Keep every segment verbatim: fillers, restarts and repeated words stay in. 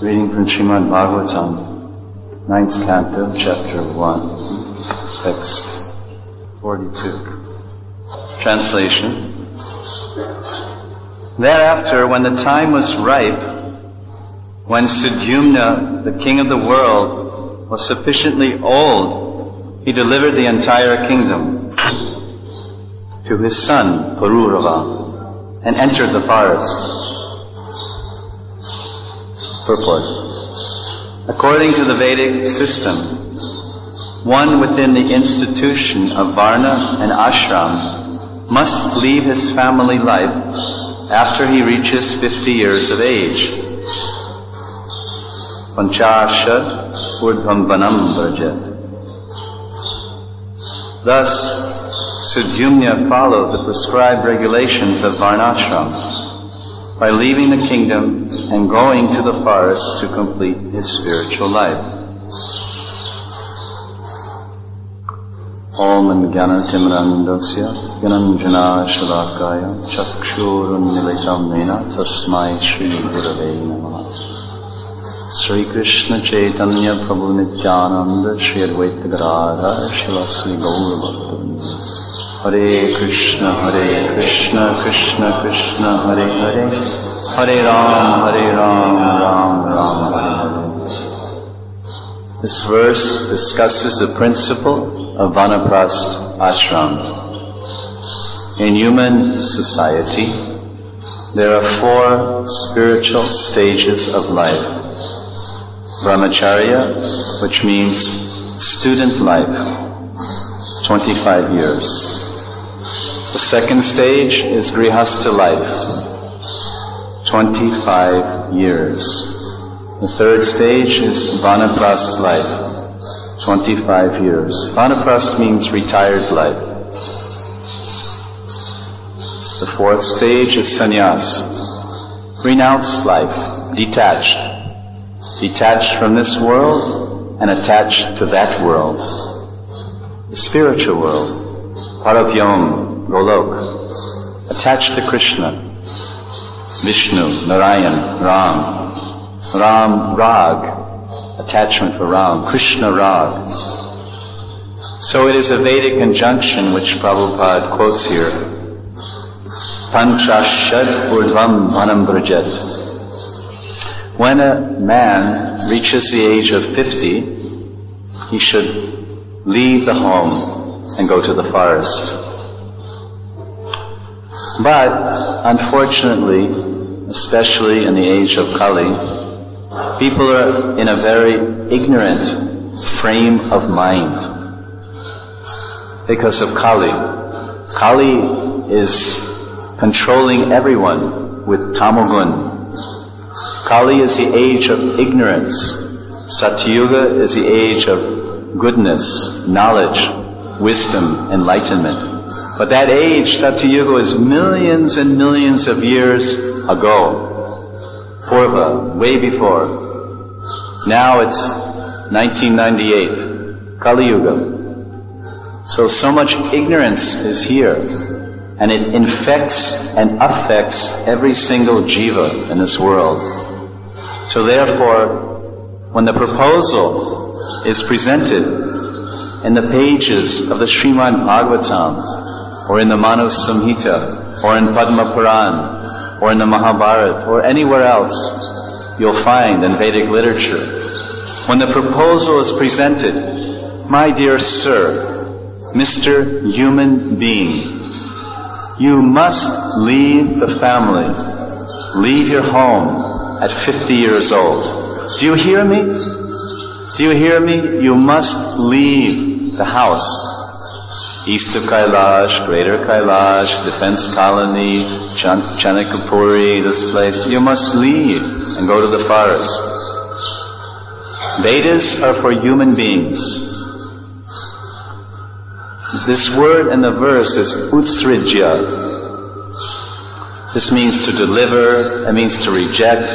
Reading from Srimad Bhagavatam, ninth canto, chapter one, text forty-two. Translation. Thereafter, when the time was ripe, when Sudyumna, the king of the world, was sufficiently old, he delivered the entire kingdom to his son, Pururava, and entered the forest. Purport. According to the Vedic system, one within the institution of Varna and Ashram must leave his family life after he reaches fifty years of age. Panchashad urdhvam vanam vrajet. Thus, Sudyumna followed the prescribed regulations of Varnashram by leaving the kingdom and going to the forest to complete his spiritual life. Om Jnanatimrandasya Gyananjana Shalakaya Chakshurunmilitam Nena Tasmai Shri Gurave Namaha. Sri Krishna Chaitanya Prabhu Nityananda Shri Advaita Gadadhar Shivasri Gaura Bhakta. Hare Krishna, Hare Krishna, Krishna Krishna, Hare Hare, Hare Ram, Hare Ram, Ram Ram, Hare Hare. This verse discusses the principle of Vanaprastha ashram. In human society, there are four spiritual stages of life. Brahmacharya, which means student life, twenty-five years. The second stage is Grihastha life, twenty-five years. The third stage is Vanaprastha life, twenty-five years. Vanaprastha means retired life. The fourth stage is Sannyas, renounced life, detached. Detached from this world and attached to that world. The spiritual world, Paravyom, Golok, attached to Krishna, Vishnu, Narayan, Ram, Ram, Rag, attachment for Ram, Krishna, Rag. So it is a Vedic conjunction which Prabhupada quotes here. Panchashad urdhvam vanam vrajet. When a man reaches the age of fifty, he should leave the home and go to the forest. But, unfortunately, especially in the age of Kali, people are in a very ignorant frame of mind because of Kali. Kali is controlling everyone with tamogun. Kali is the age of ignorance. Satyuga is the age of goodness, knowledge, wisdom, enlightenment. But that age, Satyuga, was millions and millions of years ago. Purva, way before. Now it's nineteen ninety-eight, Kali Yuga. So, so much ignorance is here. And it infects and affects every single jiva in this world. So therefore, when the proposal is presented in the pages of the Srimad Bhagavatam, or in the Manu Samhita, or in Padma Puran, or in the Mahabharata, or anywhere else you'll find in Vedic literature, when the proposal is presented, my dear sir, Mister Human Being, you must leave the family, leave your home at fifty years old. Do you hear me? Do you hear me? You must leave the house. East of Kailash, Greater Kailash, Defense Colony, Chan- Chanakapuri, this place. You must leave and go to the forest. Vedas are for human beings. This word in the verse is utstrijya. This means to deliver, it means to reject.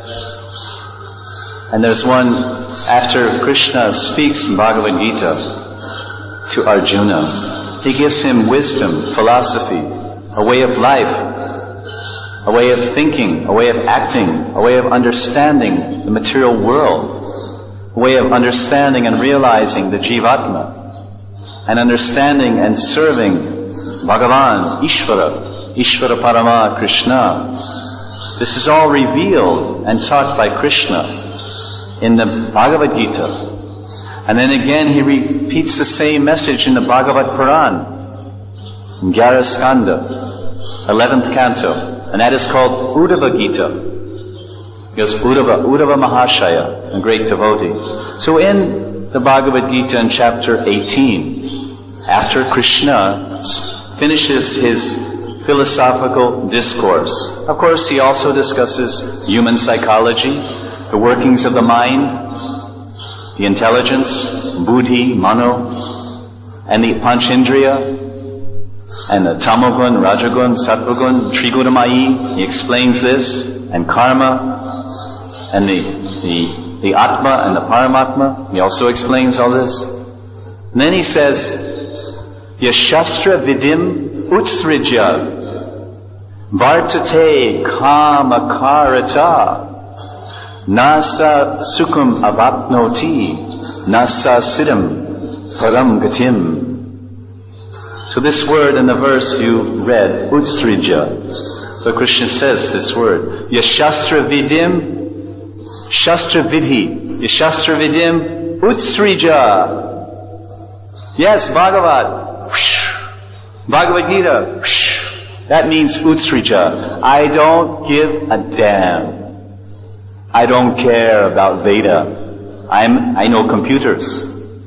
And there's one, after Krishna speaks in Bhagavad Gita to Arjuna, he gives him wisdom, philosophy, a way of life. a way of thinking, a way of acting, a way of understanding the material world, a way of understanding and realizing the Jivatma, and understanding and serving Bhagavan, Ishvara, Ishvara Parama, Krishna. This is all revealed and taught by Krishna in the Bhagavad Gita. And then again he repeats the same message in the Bhagavad Puran, in Gyara Skanda, eleventh canto. And that is called Uddhava Gita. Because Uddhava, Uddhava Mahashaya, a great devotee. So in the Bhagavad Gita in chapter eighteen, after Krishna finishes his philosophical discourse, of course he also discusses human psychology, the workings of the mind, the intelligence, buddhi, mano, and the panchendriya, and the tamogun, rajagun, sattvagun, trigunamayi. He explains this, and karma, and the, the, the atma and the paramatma. He also explains all this. And then he says, Yashastra vidim utsrijya vartate kamakarata nasa sukham avapnoti nasa siddham param gatim. So this word in the verse you read, utsrija. So Krishna says this word, Yashastra vidim, shastra vidhi, Yashastra vidim, utsrija. Yes, Bhagavad, Bhagavad Gita, that means utsrija. I don't give a damn. I don't care about Veda. I'm, I know computers.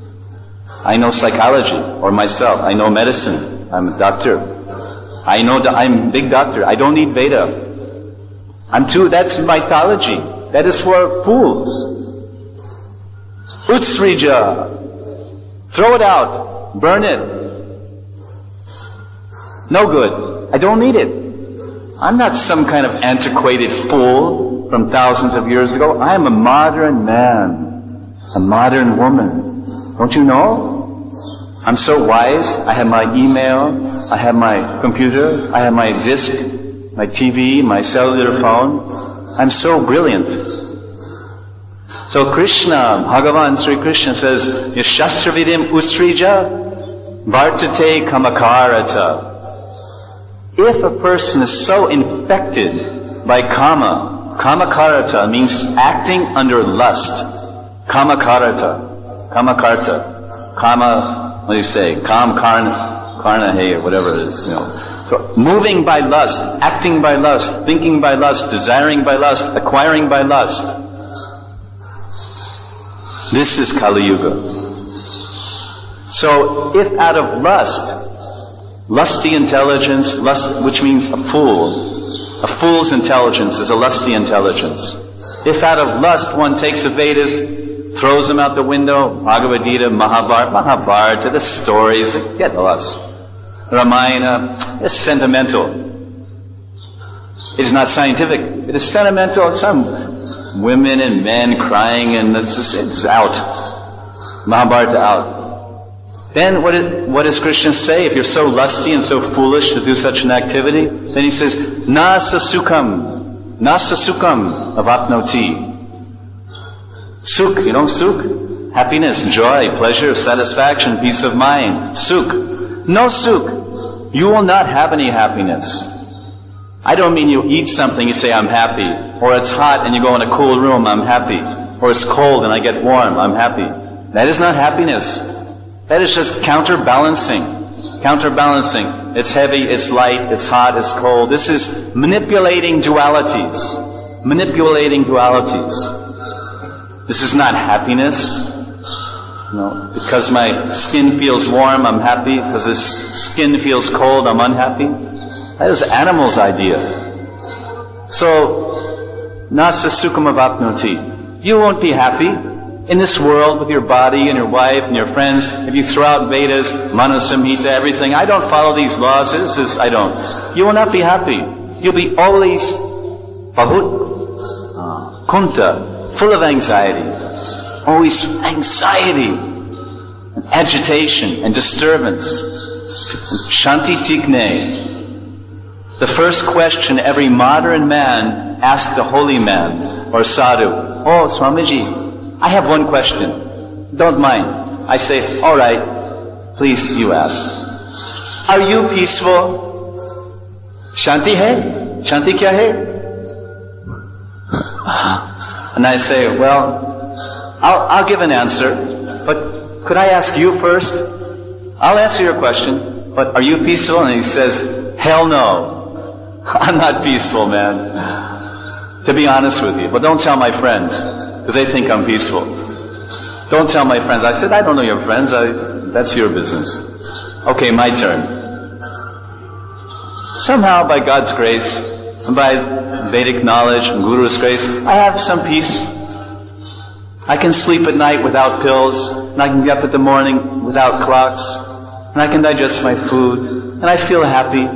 I know psychology, or myself. I know medicine. I'm a doctor. I know that I'm a big doctor. I don't need Veda. I'm too, that's mythology. That is for fools. Utsrija. Throw it out. Burn it. No good. I don't need it. I'm not some kind of antiquated fool from thousands of years ago. I am a modern man. A modern woman. Don't you know? I'm so wise. I have my email. I have my computer. I have my disc, my T V, my cellular phone. I'm so brilliant. So Krishna, Bhagavan Sri Krishna says, Yashastra usrija vartate kamakarata. If a person is so infected by kama, kamakarata means acting under lust. Kamakarata. Kamakarta. Kama, what do you say? Kam karna, karna hey, or whatever it is, you know. So, moving by lust, acting by lust, thinking by lust, desiring by lust, acquiring by lust. This is Kali Yuga. So, if out of lust, lusty intelligence, lust, which means a fool, a fool's intelligence is a lusty intelligence. If out of lust one takes the Vedas, throws them out the window, Bhagavad Gita, Mahabharata, Mahabharata, the stories, get lost. Ramayana, it's sentimental. It is not scientific. It is sentimental. Some women and men crying, and it's, just, it's out. Mahabharata out. Then what, is, what does Krishna say? If you're so lusty and so foolish to do such an activity, then he says, Nasa sukham, Nasa sukham avapnoti. Sukh, you know sukh? Happiness, joy, pleasure, satisfaction, peace of mind. Sukh. No sukh. You will not have any happiness. I don't mean you eat something, you say, I'm happy. Or it's hot and you go in a cool room, I'm happy. Or it's cold and I get warm, I'm happy. That is not happiness. That is just counterbalancing. Counterbalancing. It's heavy, it's light, it's hot, it's cold. This is manipulating dualities. Manipulating dualities. This is not happiness. No, because my skin feels warm, I'm happy. Because this skin feels cold, I'm unhappy. That is animal's idea. So, nasa sukham avapnoti. You won't be happy in this world with your body and your wife and your friends. If you throw out Vedas, Manasamhita, everything, I don't follow these laws, this is, I don't. You will not be happy. You'll be always bahut, uh, kunta, full of anxiety. Always anxiety, and agitation, and disturbance. Shanti tikne. The first question every modern man asks a holy man or sadhu, "Oh, Swamiji, I have one question. Don't mind." I say, "All right, please you ask. Are you peaceful? Shanti hai? Shanti kya hai?" And I say, "Well, I'll, I'll give an answer, but could I ask you first? I'll answer your question, but are you peaceful?" And he says, "Hell no. I'm not peaceful, man. To be honest with you. But don't tell my friends, because they think I'm peaceful. Don't tell my friends." I said, "I don't know your friends. I, that's your business." Okay, my turn. Somehow, by God's grace, and by Vedic knowledge and Guru's grace, I have some peace. I can sleep at night without pills, and I can get up in the morning without clocks, and I can digest my food, and I feel happy.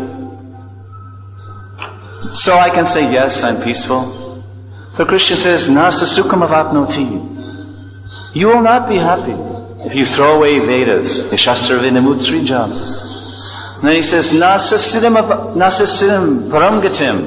So I can say, yes, I'm peaceful. So Krishna says, "Nasa sukham avapnoti." You will not be happy if you throw away Vedas. Shastra vinamutrijam. And then he says, "Nasa siddham nasa siddham paramgatim."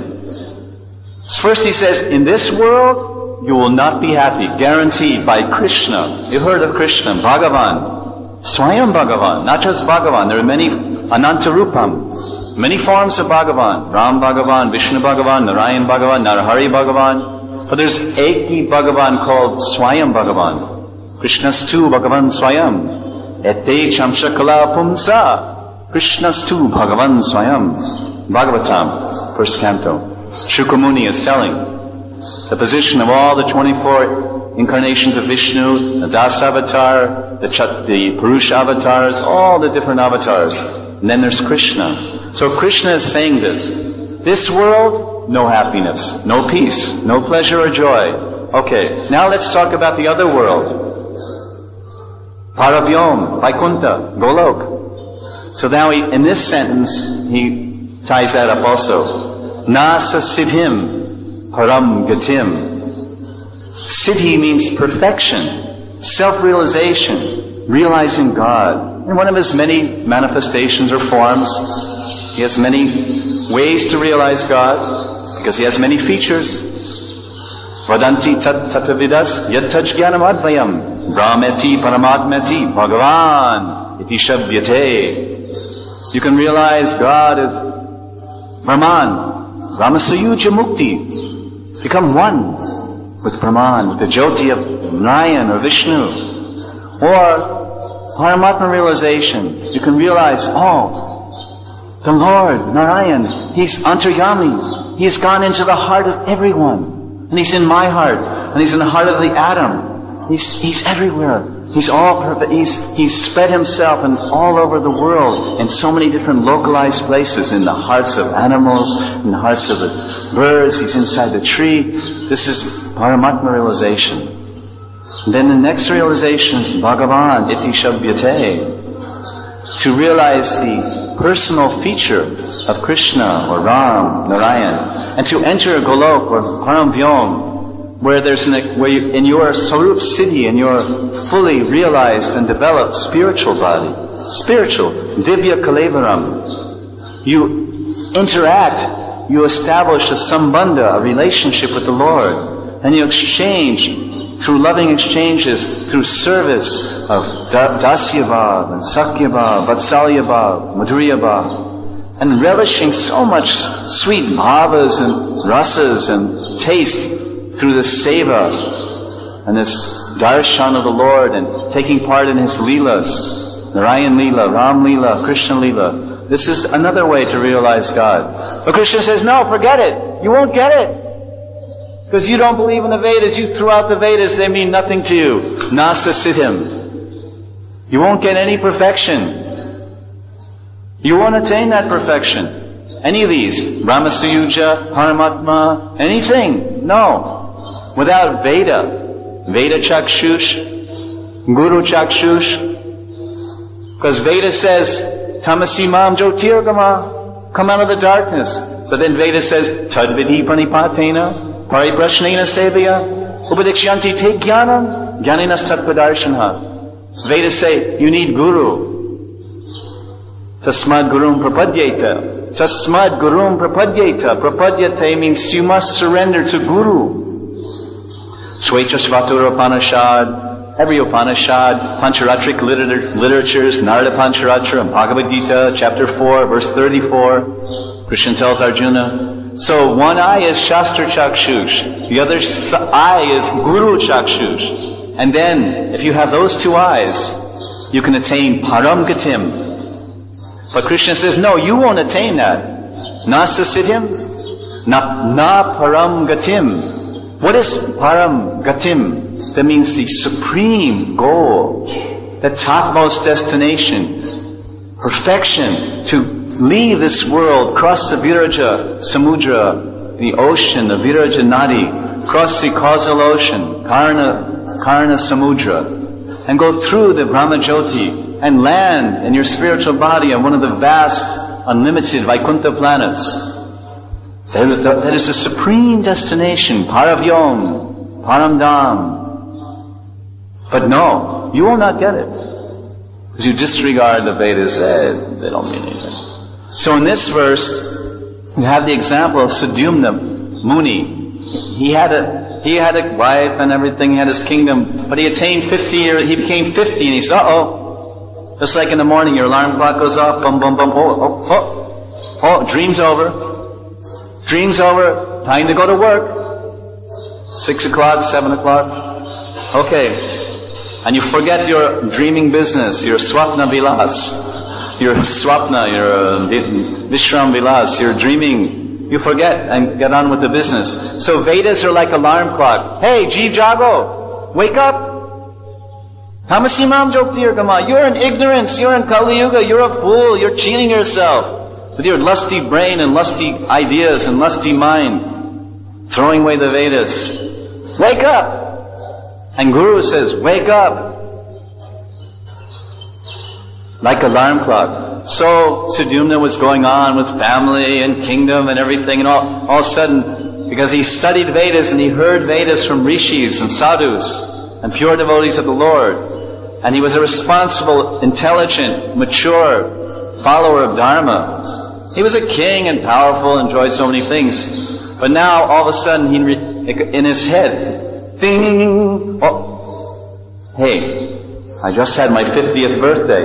First he says, in this world, you will not be happy. Guaranteed by Krishna. You heard of Krishna, Bhagavan. Swayam Bhagavan. Not just Bhagavan. There are many Anantarupam. Many forms of Bhagavan. Ram Bhagavan, Vishnu Bhagavan, Narayan Bhagavan, Narahari Bhagavan. But there's Eki Bhagavan called Swayam Bhagavan. Krishna's tu Bhagavan Swayam. Ete Chamshakala Pumsa. Krishna's tu Bhagavan Swayam. Bhagavatam, first canto. Shukamuni is telling the position of all the twenty-four incarnations of Vishnu, the Das Avatar, the, Chat, the Purusha avatars, all the different avatars. And then there's Krishna. So Krishna is saying this. This world, no happiness, no peace, no pleasure or joy. Okay, now let's talk about the other world. Paravyom, Vaikuntha, Golok. So now he, in this sentence, he ties that up also. Nasa siddhim, param gatim. Siddhi means perfection, self-realization, realizing God. In one of his many manifestations or forms, he has many ways to realize God, because he has many features. Vadanti tat tatavidas yad taj jnanam advayam brahmeti paramatmeti bhagavan iti shabhyate. You can realize God is Brahman, Brahmasayuja Mukti. Become one with Brahman, with the Jyoti of Narayan or Vishnu. Or Paramatma realization. You can realize, oh, the Lord, Narayan, He's Antaryami. He's gone into the heart of everyone. And He's in my heart. And He's in the heart of the atom. He's, he's everywhere. He's all, he's, he's spread Himself and all over the world in so many different localized places, in the hearts of animals, in the hearts of the birds. He's inside the tree. This is Paramatma realization. And then the next realization is Bhagavan iti shabhyate. To realize the personal feature of Krishna or Ram, Narayan, and to enter Golok or Paramvyom, where there's an, where you, in your Sarup Siddhi, in your fully realized and developed spiritual body, spiritual, Divya Kalevaram, you interact, you establish a sambandha, a relationship with the Lord, and you exchange through loving exchanges, through service of da- Dasyabhav and Sakyabhav, Vatsalyabhav, Madhuryabhav, and relishing so much sweet bhavas and rasas and taste through the seva and this darshan of the Lord and taking part in His leelas, Narayan Leela, Ram Leela, Krishna Leela. This is another way to realize God. But Krishna says, no, forget it. You won't get it. Because you don't believe in the Vedas. You threw out the Vedas. They mean nothing to you. Nasa siddhim. You won't get any perfection. You won't attain that perfection. Any of these. Brahmasayuja, Paramatma, anything. No. Without Veda. Veda Chakshush. Guru Chakshush. Because Veda says, Tamasi Mam Jyotirgama. Come out of the darkness. But then Veda says, Tadvidhi Pranipatena. Pariprashnena sevaya, upadikshyanti te jnanam, jnaninas tatpadarshanha. Vedas say, you need guru. Tasmad gurum prapadyeta. Tasmad gurum prapadyeta. Prapadyate means you must surrender to Guru. Swechasvatura Upanishad, every Upanishad, Pancharatric liter- literatures, Narada Pancharatra, and Bhagavad Gita, chapter four, verse thirty-four, Krishna tells Arjuna, so one eye is Shastra Chakshush, the other eye is Guru Chakshush. And then, if you have those two eyes, you can attain Param Gatim. But Krishna says, no, you won't attain that. Nasa Siddhim, na, na Param Gatim. What is Param Gatim? That means the supreme goal, the topmost destination, perfection, to leave this world, cross the Viraja Samudra, the ocean, the Viraja Nadi, cross the causal ocean, Karna, Karna Samudra, and go through the Brahmajyoti, and land in your spiritual body on one of the vast, unlimited Vaikuntha planets. That is the, that is the supreme destination, Paravyom, Paramdam. But no, you will not get it. Because you disregard the Vedas, eh, they don't mean anything. So in this verse, you have the example of Sudyumna Muni. He had a, he had a wife and everything, he had his kingdom, but he attained fifty years, he became fifty and he said, uh-oh. Just like in the morning, your alarm clock goes off, bum, bum, bum, oh, oh, oh, oh, dream's over. Dream's over, time to go to work. Six o'clock, seven o'clock. Okay. And you forget your dreaming business, your swapna vilas. Your swapna, your uh, vishram vilas, your dreaming. You forget and get on with the business. So Vedas are like alarm clock. Hey, Jeev Jago, wake up. Tamasimam Joktir Gama, you're in ignorance, you're in Kali Yuga, you're a fool, you're cheating yourself with your lusty brain and lusty ideas and lusty mind, throwing away the Vedas. Wake up! And Guru says, wake up! Like alarm clock. So Sudyumna was going on with family and kingdom and everything, and all, all of a sudden, because he studied Vedas and he heard Vedas from rishis and sadhus and pure devotees of the Lord, and he was a responsible, intelligent, mature follower of Dharma. He was a king and powerful, enjoyed so many things. But now, all of a sudden, he in his head, ding! Oh, hey, I just had my fiftieth birthday.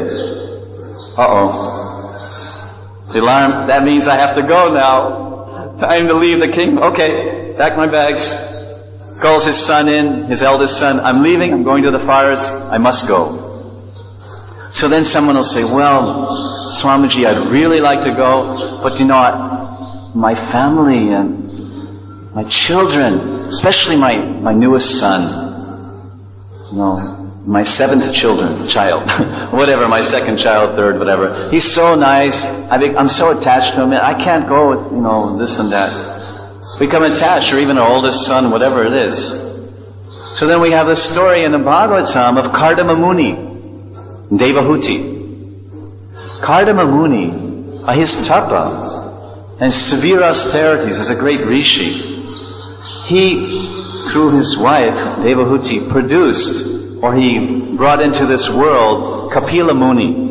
Uh-oh. The alarm, that means I have to go now. Time to leave the king. Okay, pack my bags. Calls his son in, his eldest son, I'm leaving, I'm going to the forest, I must go. So then someone will say, well, Swamiji, I'd really like to go, but you know, I, my family and my children, especially my, my newest son, you know, my seventh children, child, whatever, my second child, third, whatever. He's so nice, I be, I'm so attached to him, I can't go with, you know, this and that. Become attached, or even our oldest son, whatever it is. So then we have the story in the Bhagavatam of Kardama Muni, Devahuti. Kardama Muni, by his tapa and severe austerities as a great rishi, he, through his wife, Devahuti, produced, or he brought into this world, Kapila Muni.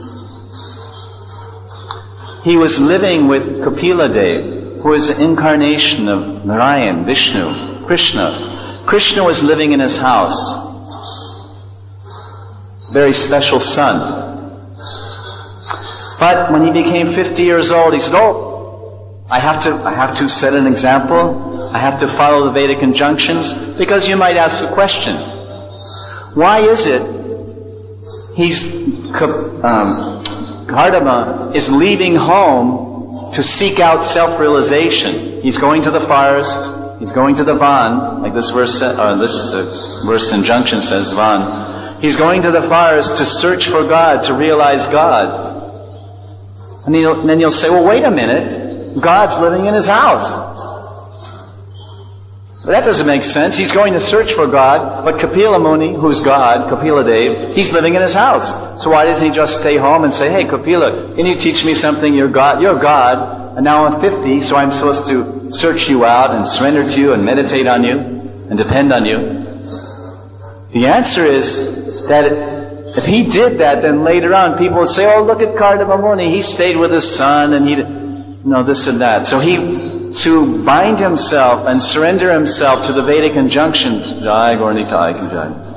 He was living with Kapila Dev, who is an incarnation of Narayan, Vishnu, Krishna. Krishna was living in his house. Very special son. But when he became fifty years old, he said, oh, I have to, I have to set an example. I have to follow the Vedic injunctions. Because you might ask the question, why is it he's, um, Kardama is leaving home to seek out self-realization? He's going to the forest, he's going to the Van, like this verse, or this uh, verse injunction says, Van. He's going to the forest to search for God, to realize God. And he'll, then you'll say, well, wait a minute, God's living in his house. But that doesn't make sense. He's going to search for God, but Kapila Muni, who's God, Kapila Dev, he's living in his house. So why doesn't he just stay home and say, hey, Kapila, can you teach me something? You're God, you're God, and now I'm fifty, so I'm supposed to search you out and surrender to you and meditate on you and depend on you. The answer is that if he did that, then later on people would say, oh, look at Kardama Muni, he stayed with his son and he you know, this and that. So he, to bind himself and surrender himself to the Vedic injunctions, Jai Gaur Nitai Ki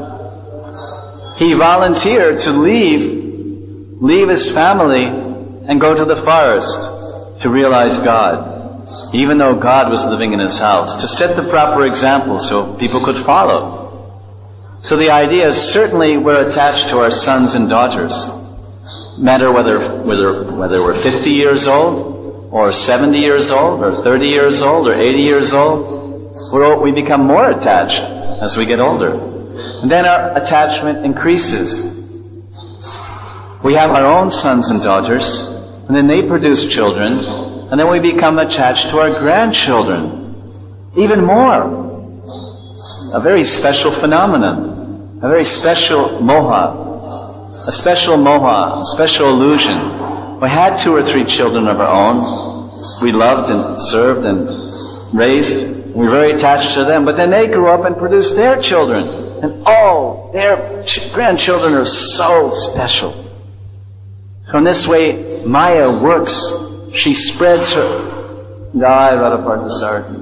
Jai, he volunteered to leave, leave his family and go to the forest to realize God, even though God was living in his house, to set the proper example so people could follow. So the idea is certainly we're attached to our sons and daughters. Matter whether whether whether we're fifty years old, or seventy years old, or thirty years old, or eighty years old, we're, we become more attached as we get older. And then our attachment increases. We have our own sons and daughters, and then they produce children, and then we become attached to our grandchildren. Even more. A very special phenomenon. A very special moha. A special moha, a special illusion. We had two or three children of our own. We loved and served and raised. We were very attached to them. But then they grew up and produced their children. And oh, their ch- grandchildren are so special. So in this way, Maya works. She spreads her... Jai Radha Parthasarthi.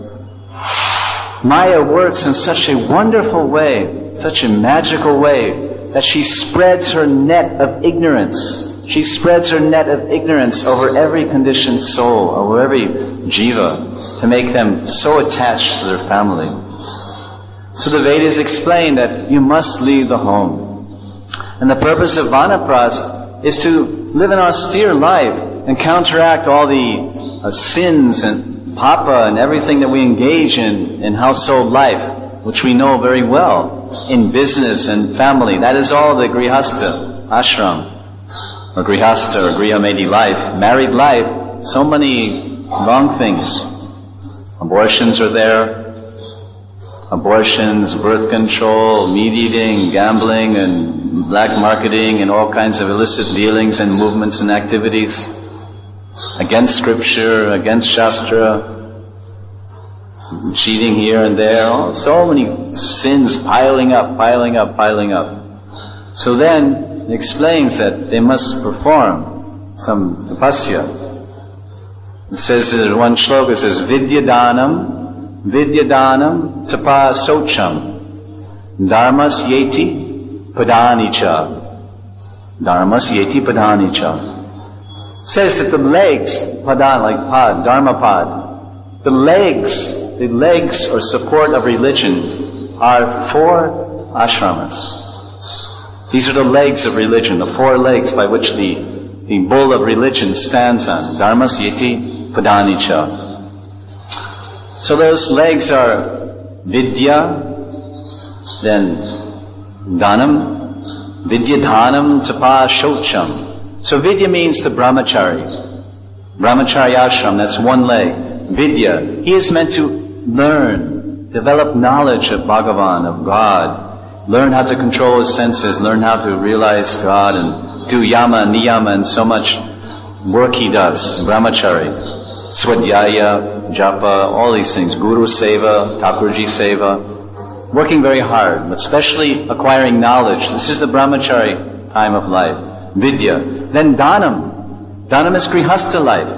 Maya works in such a wonderful way, such a magical way, that she spreads her net of ignorance. She spreads her net of ignorance over every conditioned soul, over every jiva, to make them so attached to their family. So the Vedas explain that you must leave the home. And the purpose of Vanaprastha is to live an austere life and counteract all the uh, sins and papa and everything that we engage in in household life, which we know very well, in business and family. That is all the grihastha, ashram, or grihastha, or grihamedi life, married life. So many wrong things. Abortions are there. Abortions, birth control, meat eating, gambling, and black marketing, and all kinds of illicit dealings and movements and activities. Against scripture, against shastra, cheating here and there, oh, so many sins piling up, piling up, piling up. So then it explains that they must perform some tapasya. It says in one shloka, it says, Vidyadanam, Vidyadanam tapa socham, dharmas yeti padanicha. Dharmas yeti padanicha. Says that the legs, padan, like pad, dharma pad, the legs, the legs or support of religion are four ashramas. These are the legs of religion, the four legs by which the, the bull of religion stands on. Dharmas yeti padanicha. So those legs are vidya, then dhanam, vidya dhanam tapa shocham. So vidya means the brahmachari. Brahmachari ashram, that's one leg. Vidya, he is meant to learn, develop knowledge of Bhagavan, of God, learn how to control his senses, learn how to realize God, and do yama, niyama, and so much work he does. Brahmachari, swadhyaya, japa, all these things, guru seva, Thakurji seva, working very hard, but especially acquiring knowledge. This is the brahmachari time of life. Vidya. Then dhanam. Dhanam is grihastha life.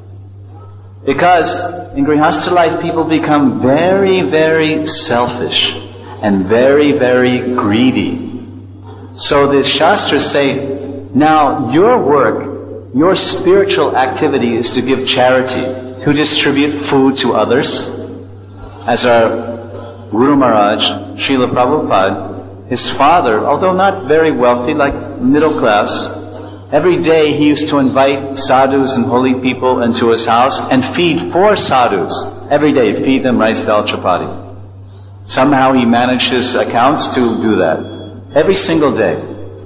Because in grihastha life, people become very, very selfish and very, very greedy. So the Shastras say, now your work, your spiritual activity is to give charity, to distribute food to others. As our Guru Maharaj, Srila Prabhupada, his father, although not very wealthy, like middle class, every day he used to invite sadhus and holy people into his house and feed four sadhus. Every day, feed them rice, dal, chapati. Somehow he managed his accounts to do that. Every single day,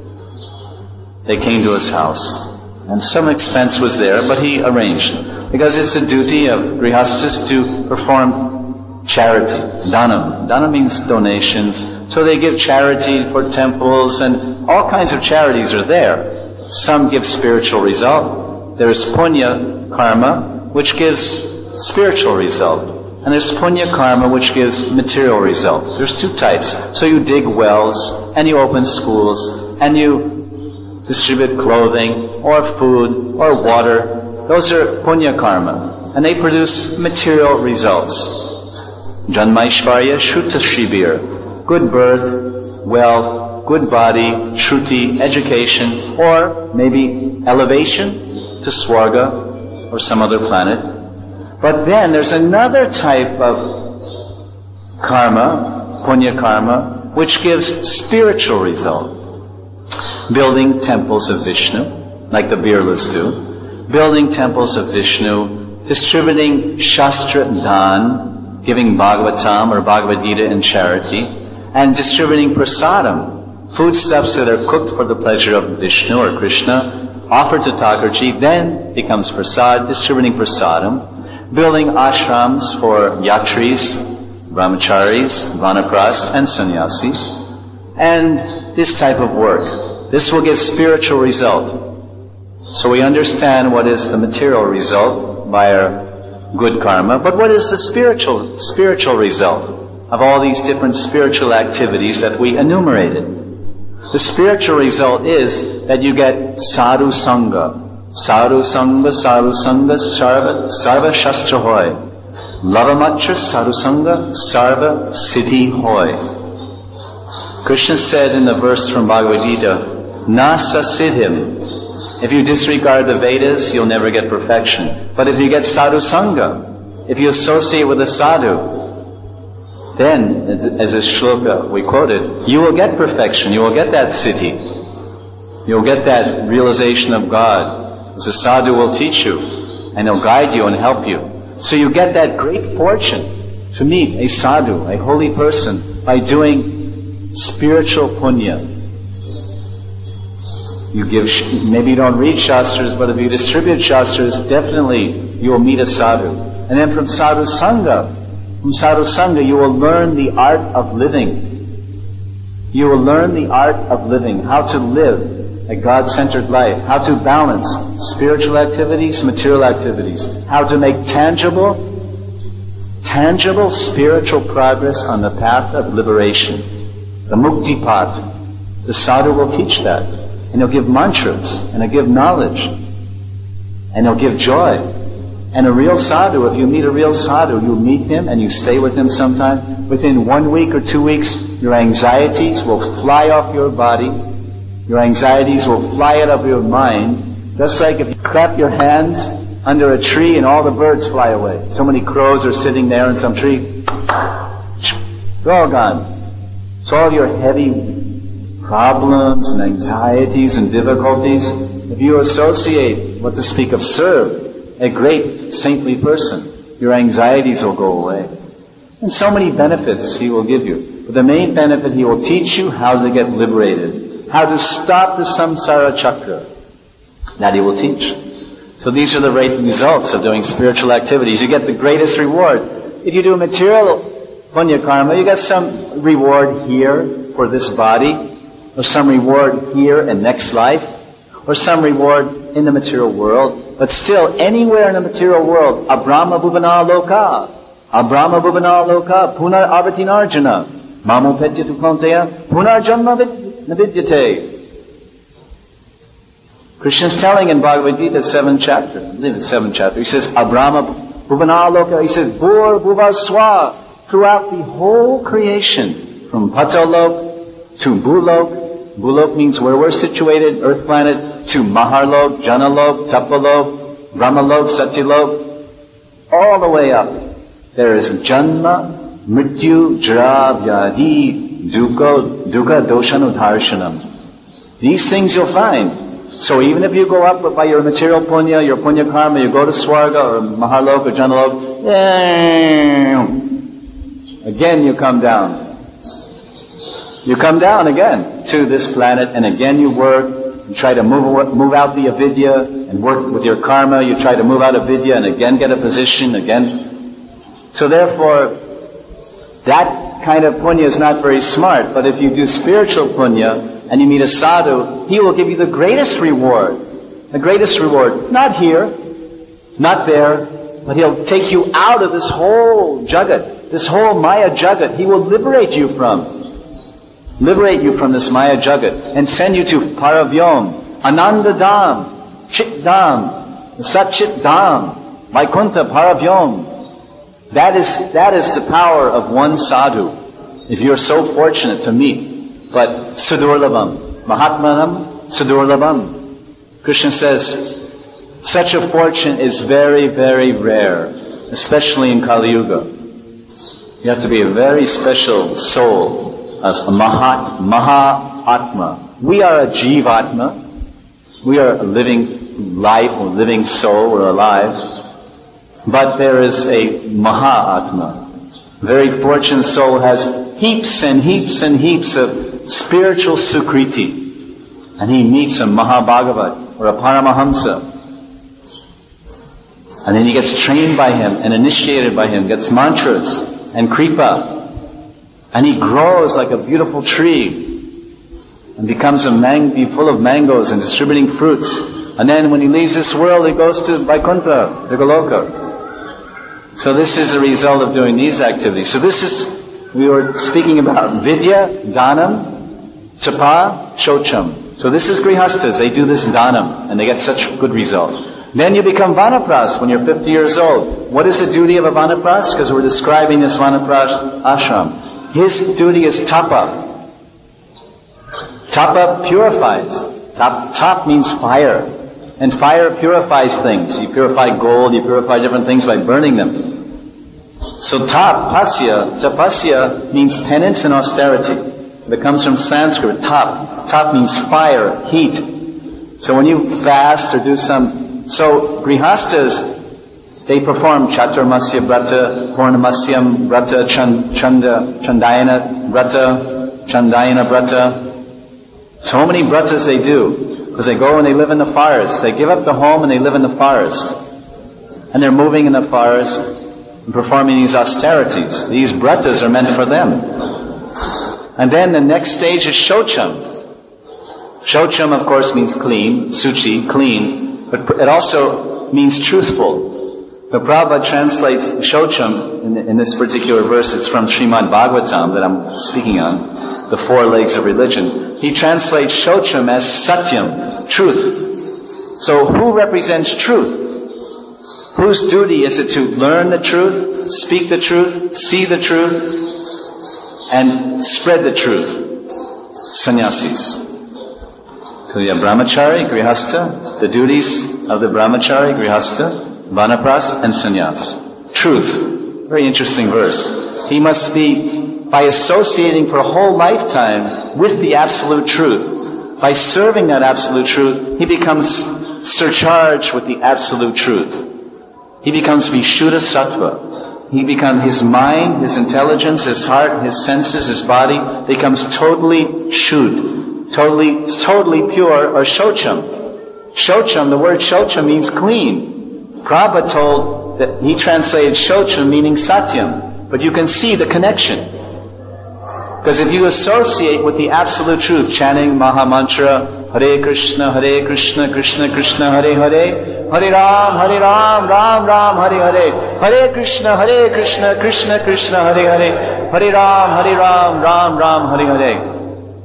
they came to his house. And some expense was there, but he arranged. Because it's a duty of grihasthas to perform charity. Dhanam. Dhanam means donations. So they give charity for temples, and all kinds of charities are there. Some give spiritual result. There's punya karma, which gives spiritual result. And there's punya karma, which gives material result. There's two types. So you dig wells, and you open schools, and you distribute clothing, or food, or water, those are punya karma, and they produce material results. Janmaishvarya Shruta Shibir, good birth, wealth, good body, Shruti, education, or maybe elevation to Swarga or some other planet. But then there's another type of karma, punya karma, which gives spiritual result. Building temples of Vishnu, like the Birlas do. Building temples of Vishnu, distributing Shastra Dan, giving Bhagavatam or Bhagavad Gita in charity, and distributing prasadam, foodstuffs that are cooked for the pleasure of Vishnu or Krishna, offered to Thakurji, then becomes prasad, distributing prasadam, building ashrams for yatris, brahmacharis, vanapras, and sannyasis, and this type of work. This will give spiritual result. So we understand what is the material result by our good karma, but what is the spiritual spiritual result of all these different spiritual activities that we enumerated? The spiritual result is that you get sadhu sangha. Sadhu sangha, sadhu sangha, sarva, sarva shastra hoy. Lavamatra sadhu sangha, sarva siddhi hoy. Krishna said in the verse from Bhagavad Gita, Nasa siddhim. If you disregard the Vedas, you'll never get perfection. But if you get sadhu sangha, if you associate with a sadhu, then, as a shloka we quoted, you will get perfection, you will get that siddhi. You'll get that realization of God. As a sadhu will teach you, and he'll guide you and help you. So you get that great fortune to meet a sadhu, a holy person, by doing spiritual punya. You give, maybe you don't read Shastras, but if you distribute Shastras, definitely you will meet a sadhu. And then from sadhu sangha, from sadhu sangha you will learn the art of living. You will learn the art of living, how to live a God-centered life, how to balance spiritual activities, material activities, how to make tangible, tangible spiritual progress on the path of liberation. The mukti path. The sadhu will teach that. And he'll give mantras, and he'll give knowledge, and he'll give joy. And a real sadhu, if you meet a real sadhu, you meet him and you stay with him sometime, within one week or two weeks, your anxieties will fly off your body, your anxieties will fly out of your mind, just like if you clap your hands under a tree and all the birds fly away. So many crows are sitting there in some tree, they're all gone. So all your heavy problems and anxieties and difficulties, if you associate, what to speak of, serve a great saintly person, your anxieties will go away. And so many benefits he will give you. But the main benefit, he will teach you how to get liberated, how to stop the samsara chakra. That he will teach. So these are the great results of doing spiritual activities. You get the greatest reward. If you do material punya karma, you get some reward here for this body, or some reward here and next life, or some reward in the material world. But still, anywhere in the material world, abrahma bhuvana loka, abrahma bhuvana loka, punar avatinarjana, mamu petyatu konteya, punar janma navidyate. Krishna is telling in Bhagavad Gita, seventh chapter, I believe it's seventh chapter, he says, abrahma bhuvana loka, he says, bhur bhuvaswa, throughout the whole creation, from patalok to bulok. Bulok means where we're situated, earth planet, to Maharlok, Janalok, Tapalok, Brahmalok, Satyalok, all the way up. There is Janma, Mrityu, Jara, Vyadi, Dukkha, Dukkha, Doshanudharshanam. These things you'll find. So even if you go up by your material punya, your punya karma, you go to Swarga or Maharlok or Janalok, again you come down. You come down again to this planet, and again you work, you try to move move out the avidya, and work with your karma, you try to move out avidya, and again get a position, again. So therefore, that kind of punya is not very smart, but if you do spiritual punya, and you meet a sadhu, he will give you the greatest reward. The greatest reward. Not here, not there, but he'll take you out of this whole jagat, this whole maya jagat. He will liberate you from. Liberate you from this maya jagat and send you to Paravyom, Ananda Dham, Chit Dham, Satchit Dham, Vaikuntha Paravyom. That is, that is the power of one sadhu. If you're so fortunate to meet. But Sudurlabham, Mahatmanam Sudurlabham. Krishna says, such a fortune is very, very rare, especially in Kali Yuga. You have to be a very special soul, as a Mahat, Maha-Atma. We are a Jivatma. We are a living life, or living soul, we're alive. But there is a Maha-Atma. A very fortunate soul has heaps and heaps and heaps of spiritual sukriti. And he meets a Mahabhagavat or a Paramahamsa. And then he gets trained by him and initiated by him, gets mantras and kripa. And he grows like a beautiful tree and becomes a man- be full of mangoes and distributing fruits. And then when he leaves this world, he goes to Vaikuntha, the Goloka. So this is the result of doing these activities. So this is, we were speaking about Vidya, Dhanam, Tapa, Shocham. So this is Grihastas, they do this Dhanam and they get such good results. Then you become Vanapras when you're fifty years old. What is the duty of a Vanapras? Because we're describing this Vanapras ashram. His duty is Tapa. Tapa purifies. Tap, tap means fire. And fire purifies things. You purify gold, you purify different things by burning them. So tapasya, tapasya means penance and austerity. It comes from Sanskrit, tap. Tap means fire, heat. So when you fast or do some... So grihastas, they perform chaturmasya vrata, purnamasyam vrata, chanda, chandayana vrata, chandayana vrata. So many vratas they do. Because they go and they live in the forest. They give up the home and they live in the forest. And they're moving in the forest and performing these austerities. These vratas are meant for them. And then the next stage is shocham. Shocham, of course, means clean, suchi, clean. But it also means truthful. So Prabhupada translates shocham in, in this particular verse. It's from Srimad Bhagavatam that I'm speaking on, the four legs of religion. He translates shocham as satyam, truth. So who represents truth? Whose duty is it to learn the truth, speak the truth, see the truth, and spread the truth? Sannyasis. So the brahmachari, grihastha, the duties of the brahmachari, grihastha, vanapras, and sannyas. Truth. Very interesting verse. He must be, by associating for a whole lifetime with the absolute truth, by serving that absolute truth, he becomes surcharged with the absolute truth. He becomes Vishuddha Sattva. He becomes, his mind, his intelligence, his heart, his senses, his body becomes totally shuddha. Totally, totally pure, or shocham. Shocham, the word shocham means clean. Prabhupada told that he translated shocham meaning satyam. But you can see the connection. Because if you associate with the absolute truth, chanting Maha Mantra, Hare Krishna, Hare Krishna, Krishna Krishna, Hare Hare, Hare Ram, Hare Ram, Ram Ram, Hare Hare, Hare Krishna, Hare Krishna, Krishna Krishna, Hare Hare, Hare Ram, Hare Ram, Ram Ram, Hare Hare.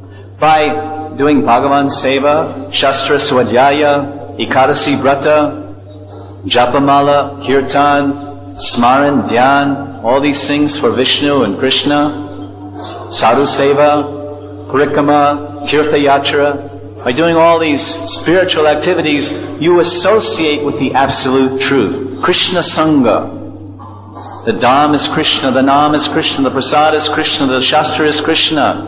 By doing Bhagavan Seva, Shastra Swadhyaya, Ekadasi Vrata, Japamala, Kirtan, Smaran, Dhyan, all these things for Vishnu and Krishna, Sadhu Seva, Parikrama, Tirtha Yatra. By doing all these spiritual activities, you associate with the absolute truth. Krishna Sangha. The Dham is Krishna, the Nam is Krishna, the Prasad is Krishna, the Shastra is Krishna.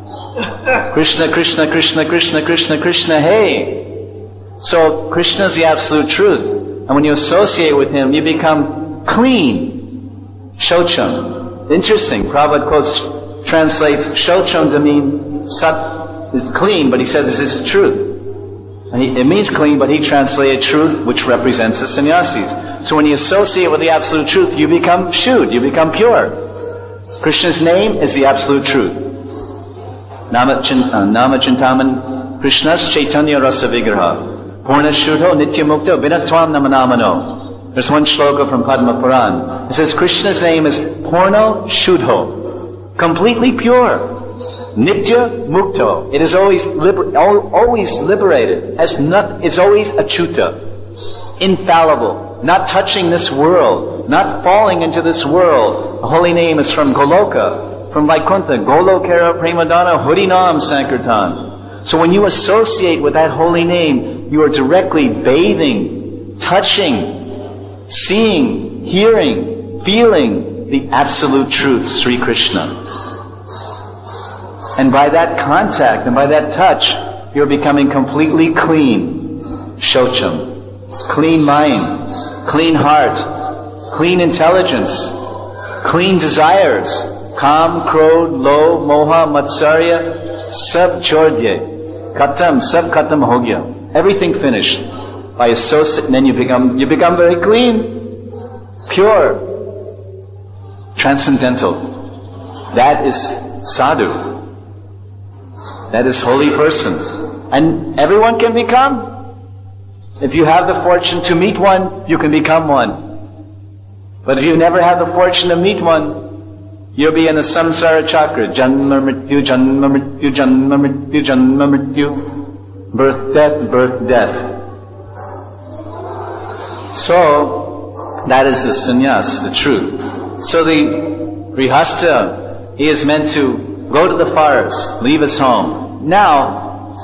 Krishna, Krishna, Krishna, Krishna, Krishna, Krishna, hey. So Krishna is the absolute truth. And when you associate with him, you become clean. Shocham. Interesting. Prabhupada quotes, translates shocham to mean sat is clean, but he said this is truth. And he, it means clean, but he translated truth, which represents the sannyasis. So when you associate with the absolute truth, you become shuddha, you become pure. Krishna's name is the absolute truth. Nama Chintaman Krishna's Chaitanya Rasa Vigraha Purna Shuddho Nitya Mukta Vinatvam Namanamano. There's one shloka from Padma Puran. It says Krishna's name is Purna Shuddho, completely pure. Nitya Mukto. It is always liber- always liberated. As not, it's always achyuta. infallible, not touching this world, not falling into this world. The holy name is from Goloka, from Vaikuntha, Golokara Premadana Harinam Sankirtan. So when you associate with that holy name, you are directly bathing, touching, seeing, hearing, feeling the absolute truth, Sri Krishna. And by that contact and by that touch, you're becoming completely clean. Shocham. Clean mind, clean heart, clean intelligence, clean desires. Kam, Krodh, Lobh, Moha, Matsarya, sab chordye. Khatam, sab khatam ho gaya. Everything finished. By associating, then you become, you become very clean, pure, transcendental. That is sadhu. That is holy person. And everyone can become. If you have the fortune to meet one, you can become one. But if you never have the fortune to meet one, you'll be in the samsara chakra. Janma mrityu, janma mrityu, janma mrityu, janma mrityu. Birth, death, birth, death. So, that is the sannyas, the truth. So the grihastha, he is meant to go to the forest, leave his home. Now,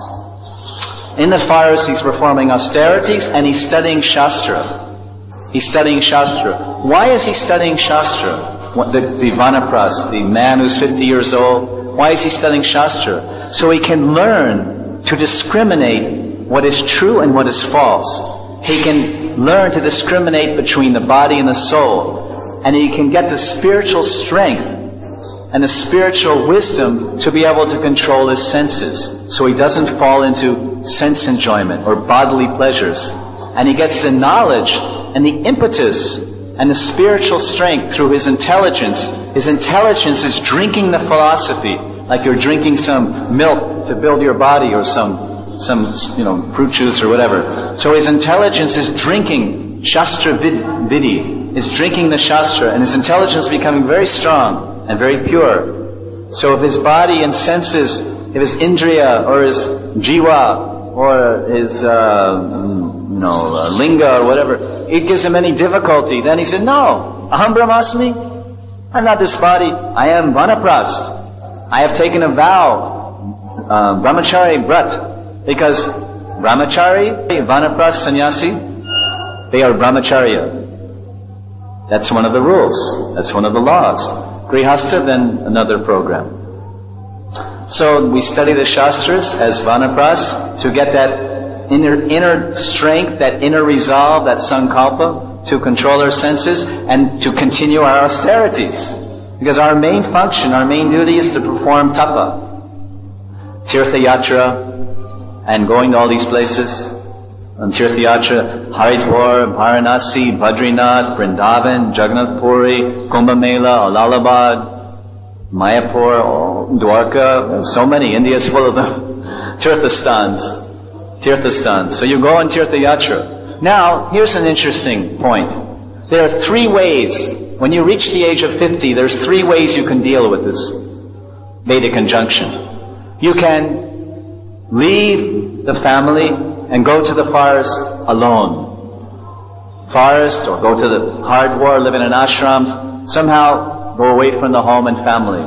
in the forest, he's performing austerities and he's studying Shastra. He's studying Shastra. Why is he studying Shastra? The, the Vanapras, the man who's fifty years old, why is he studying Shastra? So he can learn to discriminate what is true and what is false. He can learn to discriminate between the body and the soul. And he can get the spiritual strength and the spiritual wisdom to be able to control his senses. So he doesn't fall into sense enjoyment or bodily pleasures. And he gets the knowledge and the impetus and the spiritual strength through his intelligence. His intelligence is drinking the philosophy, like you're drinking some milk to build your body or some, some, you know, fruit juice or whatever. So his intelligence is drinking Shastra vid- Vidhi, is drinking the Shastra, and his intelligence is becoming very strong and very pure. So if his body and senses, if his indriya or his jiva or his, uh, you know, uh, linga or whatever, it gives him any difficulty, then he said, no, aham brahmasmi, I'm not this body, I am vanaprast. I have taken a vow, uh, brahmachari brat, because brahmachari, vanaprast, sannyasi, they are brahmacharya. That's one of the rules. That's one of the laws. Grihastha, then another program. So we study the Shastras as Vanapras to get that inner, inner strength, that inner resolve, that sankalpa to control our senses and to continue our austerities. Because our main function, our main duty is to perform tapa. Tirtha Yatra and going to all these places. On Tirtha Yatra, Haridwar, Varanasi, Badrinath, Vrindavan, Jagannath Puri, Kumbh Mela, Allahabad, Mayapur, Dwarka, so many. India is full of them. Tirtha stans. Tirtha stans. So you go on Tirtha Yatra. Now, here's an interesting point. There are three ways. When you reach the age of fifty, there's three ways you can deal with this Vedic conjunction. You can leave the family and go to the forest alone. Forest, or go to the Haridwar, live in an ashram, somehow go away from the home and family.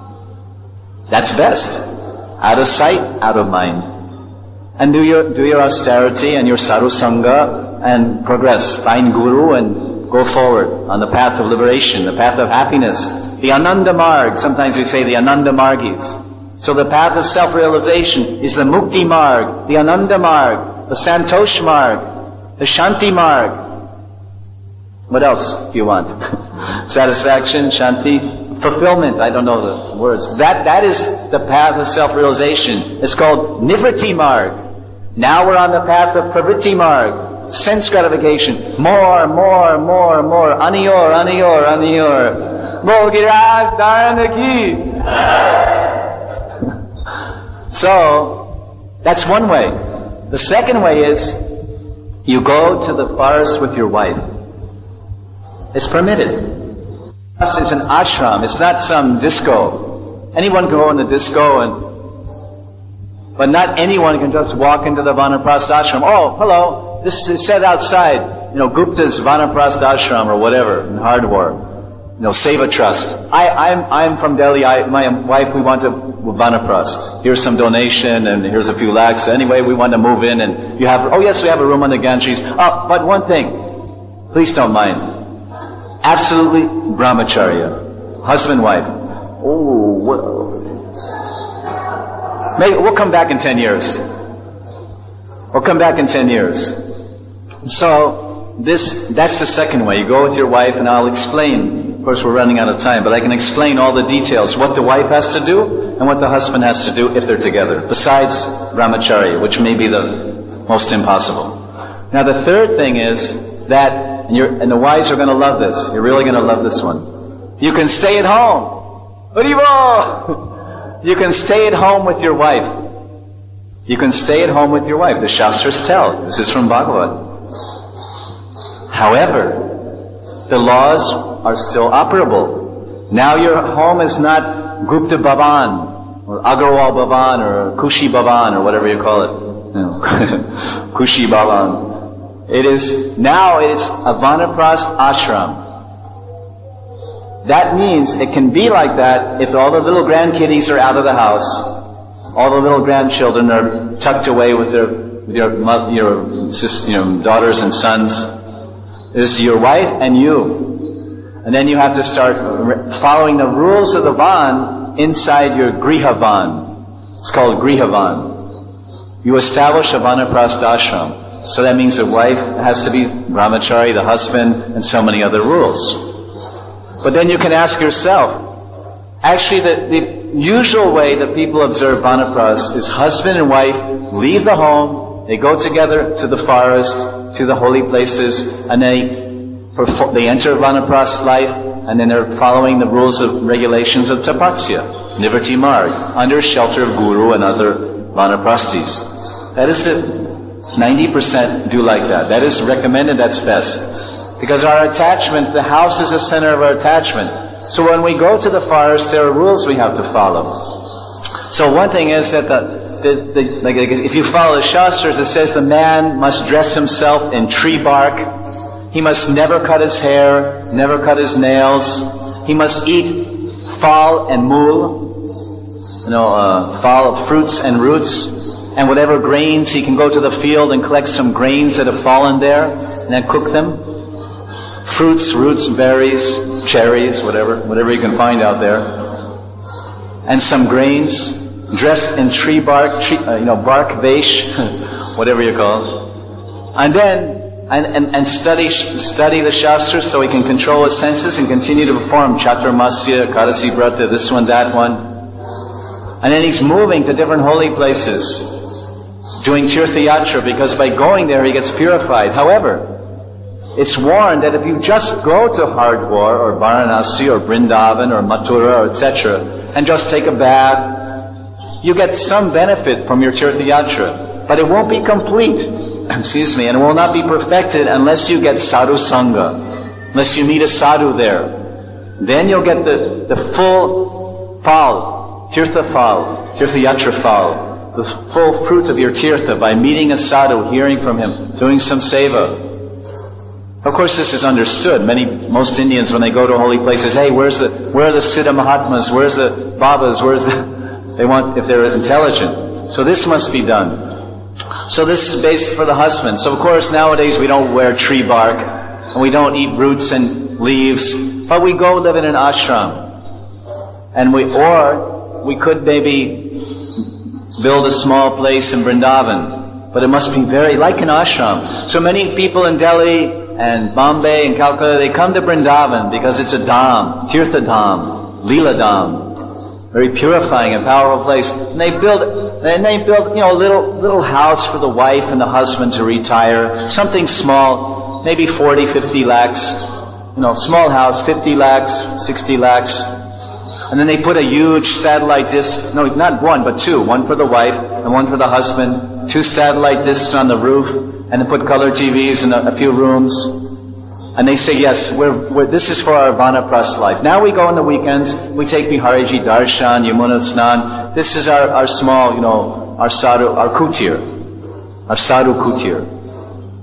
That's best. Out of sight, out of mind. And do your, do your austerity and your sadhu sangha and progress. Find guru and go forward on the path of liberation, the path of happiness. The Ananda Marg, sometimes we say the Ananda Margis. So the path of self-realization is the Mukti Marg, the Ananda Marg, the Santosh Marg, the Shanti Marg. What else do you want? Satisfaction, Shanti, fulfillment, I don't know the words. That, that is the path of self-realization. It's called Nivritti Marg. Now we're on the path of Pravritti Marg, sense gratification. More, more, more, more. Aniyor, aniyor, aniyor. Bogiraj Dharanaki. So, that's one way. The second way is, you go to the forest with your wife. It's permitted. It's an ashram. It's not some disco. Anyone can go in the disco, and but not anyone can just walk into the Vanaprast ashram. Oh, hello. This is set outside. you know, Gupta's Vanaprastha ashram or whatever in Hardwar. You know, Seva Trust. I, I'm, I'm from Delhi. I, my wife, we want to Vanaprastha. Here's some donation and here's a few lakhs. Anyway, we want to move in and you have, oh yes, we have a room on the Ganges. Oh, but one thing. Please don't mind. Absolutely brahmacharya. Husband, wife. Oh, well. Maybe we'll come back in ten years. We'll come back in ten years. So, this, that's the second way. You go with your wife and I'll explain. Of course, we're running out of time, but I can explain all the details, what the wife has to do and what the husband has to do if they're together, besides brahmacharya, which may be the most impossible. Now, the third thing is that, and, you're, and the wives are going to love this, you're really going to love this one. You can stay at home. Haribo! You can stay at home with your wife. You can stay at home with your wife. The Shastras tell. This is from Bhagavad. However, the laws are still operable. Now your home is not Gupta Bhavan, or Agarwal Bhavan, or Kushi Bhavan, or whatever you call it. You know, Kushi Bhavan. It is, now it is a Vanaprastha ashram. That means it can be like that if all the little grandkiddies are out of the house, all the little grandchildren are tucked away with their, with your, your, you know, daughters and sons. There's your wife and you. And then you have to start following the rules of the Van inside your Grihavan. It's called Grihavan. You establish a Vanaprastha ashram. So that means the wife has to be brahmachari, the husband, and so many other rules. But then you can ask yourself, actually the, the usual way that people observe Vanaprastha is husband and wife leave the home, they go together to the forest, to the holy places, and they perform, they enter Vanaprastha life, and then they're following the rules of regulations of Tapasya, Nivritti Marg, under shelter of Guru and other Vanaprasthis. That is it. ninety percent do like that. That is recommended, that's best. Because our attachment, the house is the center of our attachment. So when we go to the forest, there are rules we have to follow. So one thing is that the The, the, like, if you follow the Shastras, it says the man must dress himself in tree bark. He must never cut his hair, never cut his nails. He must eat phal and mul, you know, uh, phal of fruits and roots, and whatever grains. He can go to the field and collect some grains that have fallen there, and then cook them. Fruits, roots, berries, cherries, whatever, whatever you can find out there, and some grains. Dressed in tree bark, tree, uh, you know, bark vesh, whatever you call it. And then, and, and, and study, study the Shastras so he can control his senses and continue to perform Chaturmasya, Kadasi Brata, this one, that one. And then he's moving to different holy places, doing Tirtha Yatra, because by going there he gets purified. However, it's warned that if you just go to Hardwar or Varanasi or Vrindavan or Mathura or et cetera and just take a bath, you get some benefit from your Tirtha Yatra, but it won't be complete, excuse me, and it will not be perfected unless you get sadhu sangha, unless you meet a sadhu there. Then you'll get the, the full phal, Tirtha phal, Tirtha Yatra phal, the full fruit of your Tirtha by meeting a sadhu, hearing from him, doing some seva. Of course, this is understood. Many, most Indians, when they go to holy places, hey, where's the, where are the Siddha Mahatmas? Where's the Babas? Where's the, they want, if they're intelligent. So this must be done. So this is based for the husband. So of course, nowadays we don't wear tree bark, and we don't eat roots and leaves, but we go live in an ashram. And we, or, we could maybe build a small place in Vrindavan. But it must be very, like an ashram. So many people in Delhi and Bombay and Calcutta, they come to Vrindavan because it's a dham, Tirtha dham, Leela dham, very purifying and powerful place. And they build, and they build, you know, a little little house for the wife and the husband to retire, something small, maybe forty, fifty lakhs, you know, small house, fifty lakhs, sixty lakhs. And then they put a huge satellite dish, no, not one, but two, one for the wife and one for the husband, two satellite discs on the roof, and they put color T Vs in a, a few rooms. And they say, yes, we're, we're, this is for our Vanaprastha life. Now we go on the weekends, we take Bihariji Darshan, Yamuna Snan. This is our, our small, you know, our sadhu, our kutir, our sadhu kutir.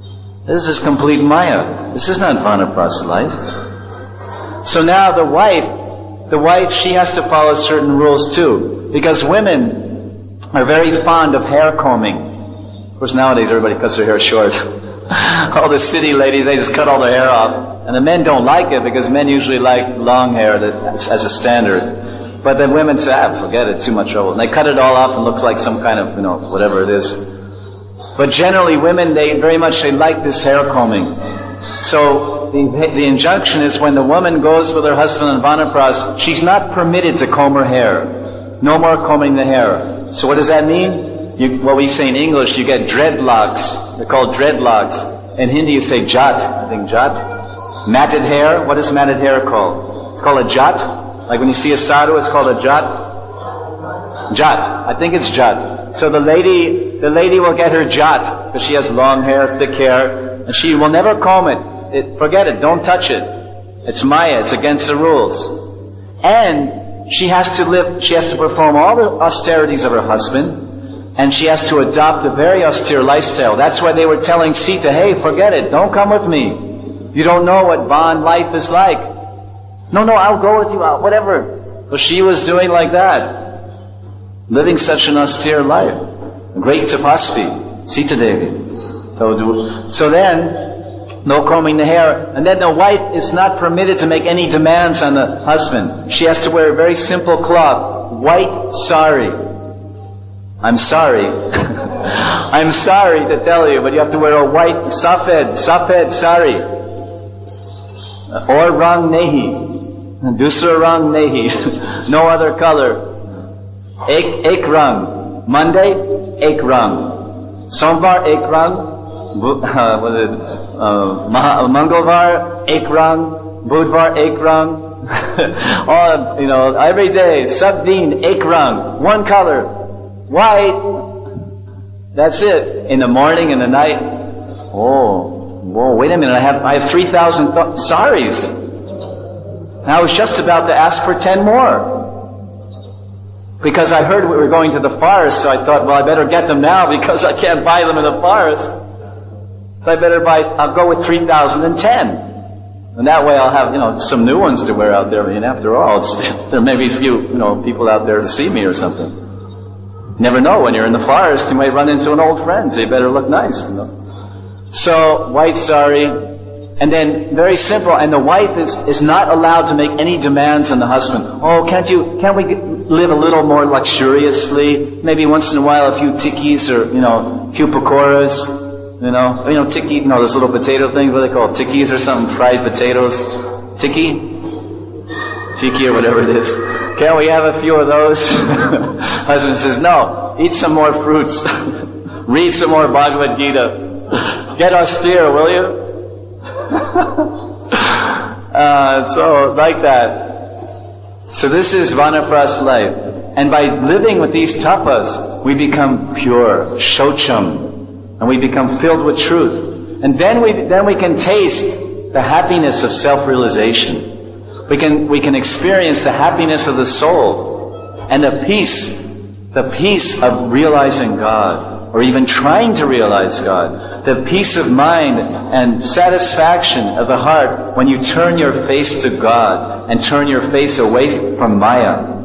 This is complete Maya. This is not Vanaprastha life. So now the wife, the wife, she has to follow certain rules too. Because women are very fond of hair combing. Of course nowadays everybody cuts their hair short. All the city ladies, they just cut all their hair off. And the men don't like it because men usually like long hair as a standard. But then women say, ah, forget it, too much trouble. And they cut it all off and looks like some kind of, you know, whatever it is. But generally women, they very much, they like this hair combing. So the, the injunction is when the woman goes with her husband in Vanaprastha, she's not permitted to comb her hair. No more combing the hair. So what does that mean? You, what we say in English, you get dreadlocks. They're called dreadlocks. In Hindi you say jat. I think jat. Matted hair. What is matted hair called? It's called a jat. Like when you see a sadhu, it's called a jat. Jat. I think it's jat. So the lady, the lady will get her jat because she has long hair, thick hair, and she will never comb it. it. Forget it. Don't touch it. It's Maya. It's against the rules. And she has to live. She has to perform all the austerities of her husband, and she has to adopt a very austere lifestyle. That's why they were telling Sita, "Hey, forget it. Don't come with me. You don't know what Van life is like." No, no, I'll go with you. I'll, whatever. But she was doing like that. Living such an austere life. A great tapasvi, Sita Devi. So, so then, no combing the hair. And then the wife is not permitted to make any demands on the husband. She has to wear a very simple cloth. White sari. I'm sorry. I'm sorry to tell you, but you have to wear a white safed, safed sari. Or rang nehi. Dusra rang nehi. No other color. Ek, ek rang. Monday, ek rang. Somvar, ek rang. Uh, what is it? Uh, Mangalvar, ek rang. Budvar, ek rang. All, you know, every day, Sabdin, ek rang. One color. White. That's it. In the morning, in the night. Oh, whoa, wait a minute. I have, I have three thousand th- saris. And I was just about to ask for ten more. Because I heard we were going to the forest, so I thought, well, I better get them now because I can't buy them in the forest. So I better buy, I'll go with three thousand ten. And that way I'll have, you know, some new ones to wear out there. I mean, after all, it's, there may be a few, you know, people out there to see me or something. You never know, when you're in the forest, you might run into an old friend, so you better look nice, you know. So, white sari, and then very simple, and the wife is, is not allowed to make any demands on the husband. Oh, can't you, can't we live a little more luxuriously? Maybe once in a while a few tikkis or, you know, a few pakoras. You know, you know, tikki, you know, those little potato things, what are they called? Tikkis or something, fried potatoes. Tikki? Tiki or whatever it is. Can't we have a few of those? Husband says, no, eat some more fruits. Read some more Bhagavad Gita. Get austere, will you? uh, so, like that. So this is Vanaprastha life. And by living with these tapas, we become pure, shocham. And we become filled with truth. And then we, then we can taste the happiness of self-realization. We can, we can experience the happiness of the soul. And the peace, the peace of realizing God. Or even trying to realize God. The peace of mind and satisfaction of the heart when you turn your face to God. And turn your face away from Maya.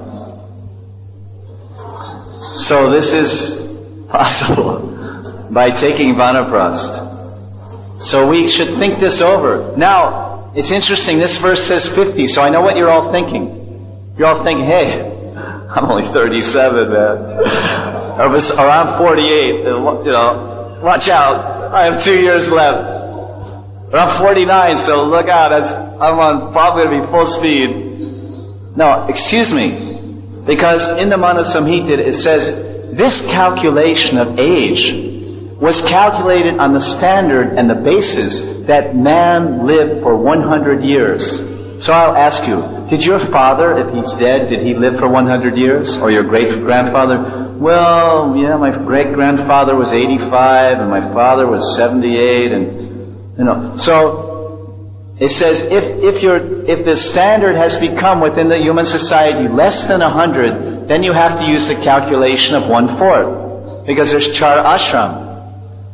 So this is possible. By taking Vanaprastha. So we should think this over. Now, it's interesting, this verse says fifty, so I know what you're all thinking. You're all thinking, hey, I'm only thirty-seven, man. Or, or I'm forty-eight, you know, watch out, I have two years left. Or I'm forty-nine, so look out, that's, I'm on, probably going to be full speed. No, excuse me, because in the Manu Samhita it says, this calculation of age was calculated on the standard and the basis that man lived for one hundred years. So I'll ask you, did your father, if he's dead, did he live for one hundred years? Or your great-grandfather? Well, yeah, my great-grandfather was eighty-five and my father was seventy-eight and, you know. So, it says if, if you're, if the standard has become within the human society less than one hundred, then you have to use the calculation of one-fourth. Because there's char ashram.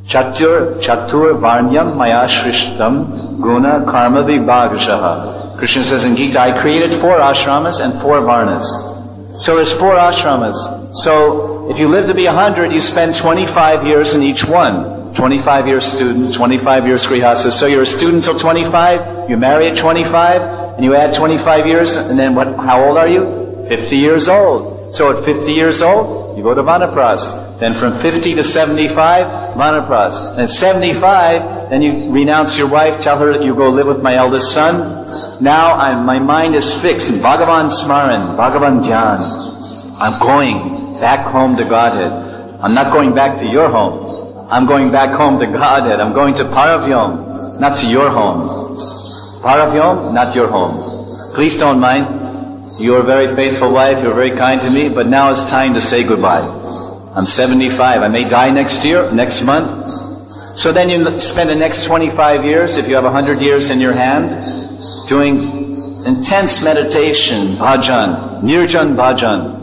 Chatur, Chatur Varnyam Maya Shrishtam Guna Karma Vibhagashaha. Krishna says in Gita, I created four ashramas and four varnas. So there's four ashramas. So if you live to be a hundred, you spend twenty-five years in each one. twenty-five years student, twenty-five years grihasta. So you're a student till twenty-five, you marry at twenty-five, and you add twenty-five years, and then what? How old are you? fifty years old. So at fifty years old, you go to Vanaprast. Then from fifty to seventy-five, Vanaprast. And at seventy-five, then you renounce your wife, tell her that you go live with my eldest son. Now I'm, my mind is fixed. Bhagavan Smaran, Bhagavan Dhyan. I'm going back home to Godhead. I'm not going back to your home. I'm going back home to Godhead. I'm going to Paravyom, not to your home. Paravyom, not your home. Please don't mind. You're a very faithful wife. You're very kind to me. But now it's time to say goodbye. I'm seventy-five. I may die next year, next month. So then you spend the next twenty-five years, if you have one hundred years in your hand, doing intense meditation, bhajan, nirjan bhajan.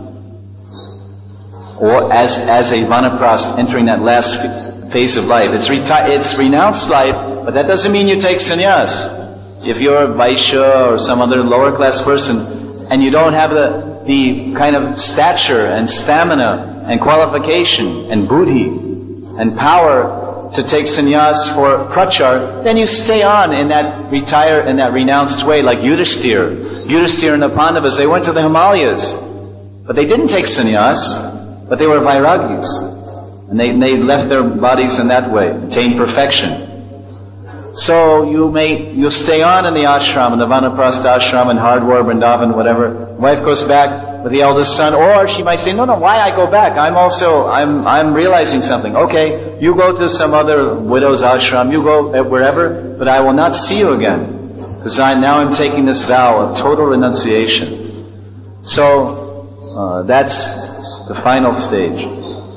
Or as, as a Vanaprast entering that last phase of life. It's, reti- it's renounced life, but that doesn't mean you take sannyas. If you're a Vaishya or some other lower class person, and you don't have the, the kind of stature and stamina and qualification and buddhi and power to take sannyas for prachar, then you stay on in that retire, in that renounced way, like Yudhishthira. Yudhishthira and the Pandavas, they went to the Himalayas, but they didn't take sannyas, but they were vairagis. And they, they left their bodies in that way, attained perfection. So you may, you'll stay on in the ashram, in the Vanaprast ashram, in Hardwar, Vrindavan, whatever. Wife goes back with the eldest son, or she might say, no, no, why I go back? I'm also, I'm, I'm realizing something. Okay, you go to some other widow's ashram, you go wherever, but I will not see you again. Because I, now I'm taking this vow of total renunciation. So, uh, that's the final stage.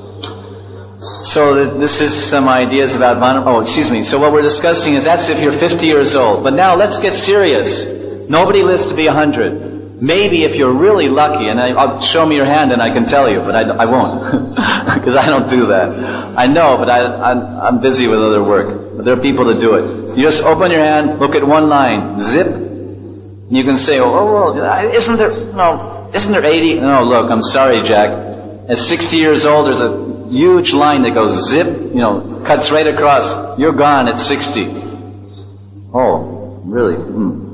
So this is some ideas about Vanaprast. Oh, excuse me. So what we're discussing is that's if you're fifty years old. But now let's get serious. Nobody lives to be one hundred. Maybe if you're really lucky, and I, I'll show me your hand and I can tell you, but I, I won't. Because I don't do that. I know, but I, I'm, I'm busy with other work. But there are people that do it. You just open your hand, look at one line, zip, and you can say, oh, well, isn't there, no, isn't there eighty? No, look, I'm sorry, Jack. At sixty years old, there's a huge line that goes zip, you know, cuts right across. You're gone at sixty. Oh, really? Mm.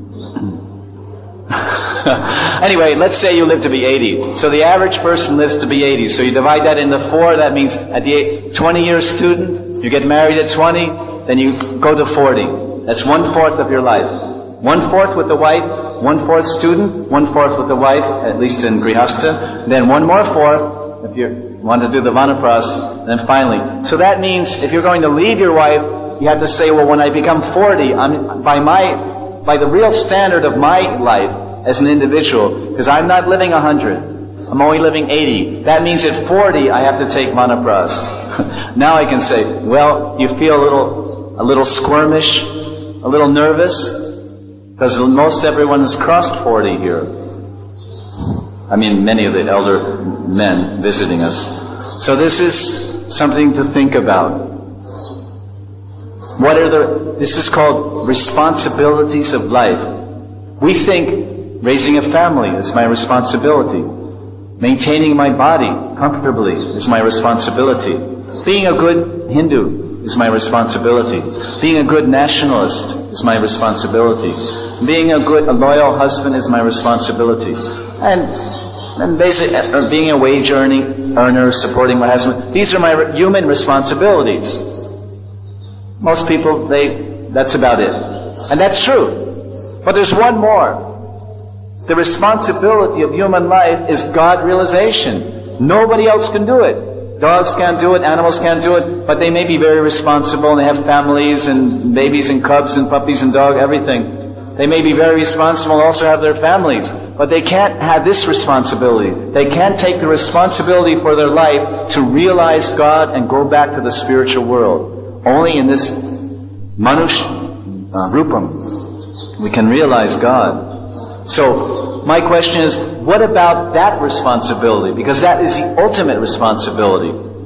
Anyway, let's say you live to be eighty. So the average person lives to be eighty. So you divide that into four. That means at the twenty year student, you get married at twenty, then you go to forty. That's one fourth of your life. One fourth with the wife, one fourth student, one fourth with the wife, at least in Grihastha. Then one more fourth if you want to do the Vanaprast, then finally. So that means if you're going to leave your wife, you have to say, well, when I become forty, I'm, by my, by the real standard of my life as an individual, because I'm not living a hundred, I'm only living eighty. That means at forty, I have to take Vanaprast. Now I can say, well, you feel a little, a little squirmish, a little nervous, because most everyone has crossed forty here. I mean, many of the elder men visiting us. So this is something to think about. What are the, this is called responsibilities of life. We think raising a family is my responsibility. Maintaining my body comfortably is my responsibility. Being a good Hindu is my responsibility. Being a good nationalist is my responsibility. Being a good, a loyal husband is my responsibility. And, and basically, uh, being a wage earning, earner, supporting my husband, these are my re- human responsibilities. Most people, they, that's about it. And that's true. But there's one more. The responsibility of human life is God realization. Nobody else can do it. Dogs can't do it, animals can't do it, but they may be very responsible and they have families and babies and cubs and puppies and dog, everything. They may be very responsible and also have their families, but they can't have this responsibility. They can't take the responsibility for their life to realize God and go back to the spiritual world. Only in this manush uh, rupam we can realize God. So, my question is, what about that responsibility? Because that is the ultimate responsibility.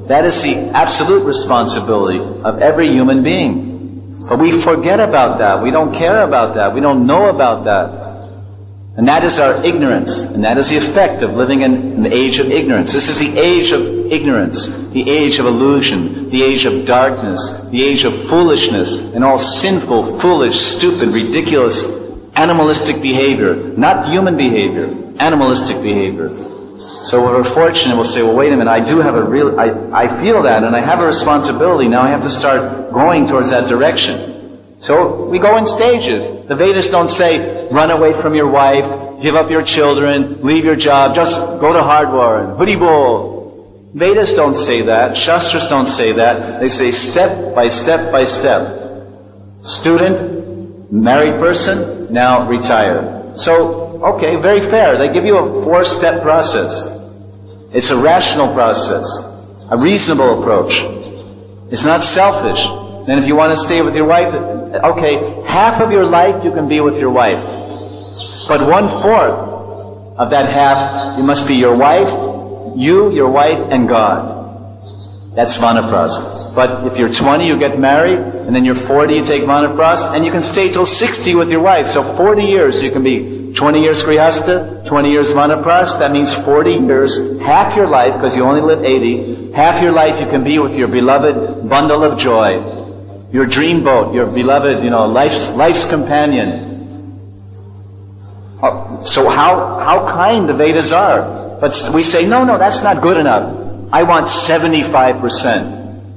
That is the absolute responsibility of every human being. But we forget about that. We don't care about that. We don't know about that. And that is our ignorance. And that is the effect of living in an age of ignorance. This is the age of ignorance, the age of illusion, the age of darkness, the age of foolishness, and all sinful, foolish, stupid, ridiculous, animalistic behavior. Not human behavior, animalistic behavior. So we're fortunate, we'll say, well, wait a minute, I do have a real, I, I feel that, and I have a responsibility. Now I have to start going towards that direction. So we go in stages. The Vedas don't say, run away from your wife, give up your children, leave your job, just go to hardware, and hoodie bol. Vedas don't say that. Shastras don't say that. They say step by step by step. Student, married person, now retire. So, okay, very fair. They give you a four-step process. It's a rational process, a reasonable approach. It's not selfish. Then if you want to stay with your wife, okay, half of your life you can be with your wife. But one-fourth of that half, you must be your wife, you, your wife, and God. That's Vanaprast. But if you're twenty, you get married, and then you're forty, you take Vanaprast, and you can stay till sixty with your wife. So forty years, you can be twenty years Grihastha, twenty years Vanaprast. That means forty years, half your life, because you only live eighty, half your life you can be with your beloved bundle of joy. Your dream boat, your beloved, you know, life's, life's companion. So how, how kind the Vedas are. But we say, no, no, that's not good enough. I want seventy-five percent.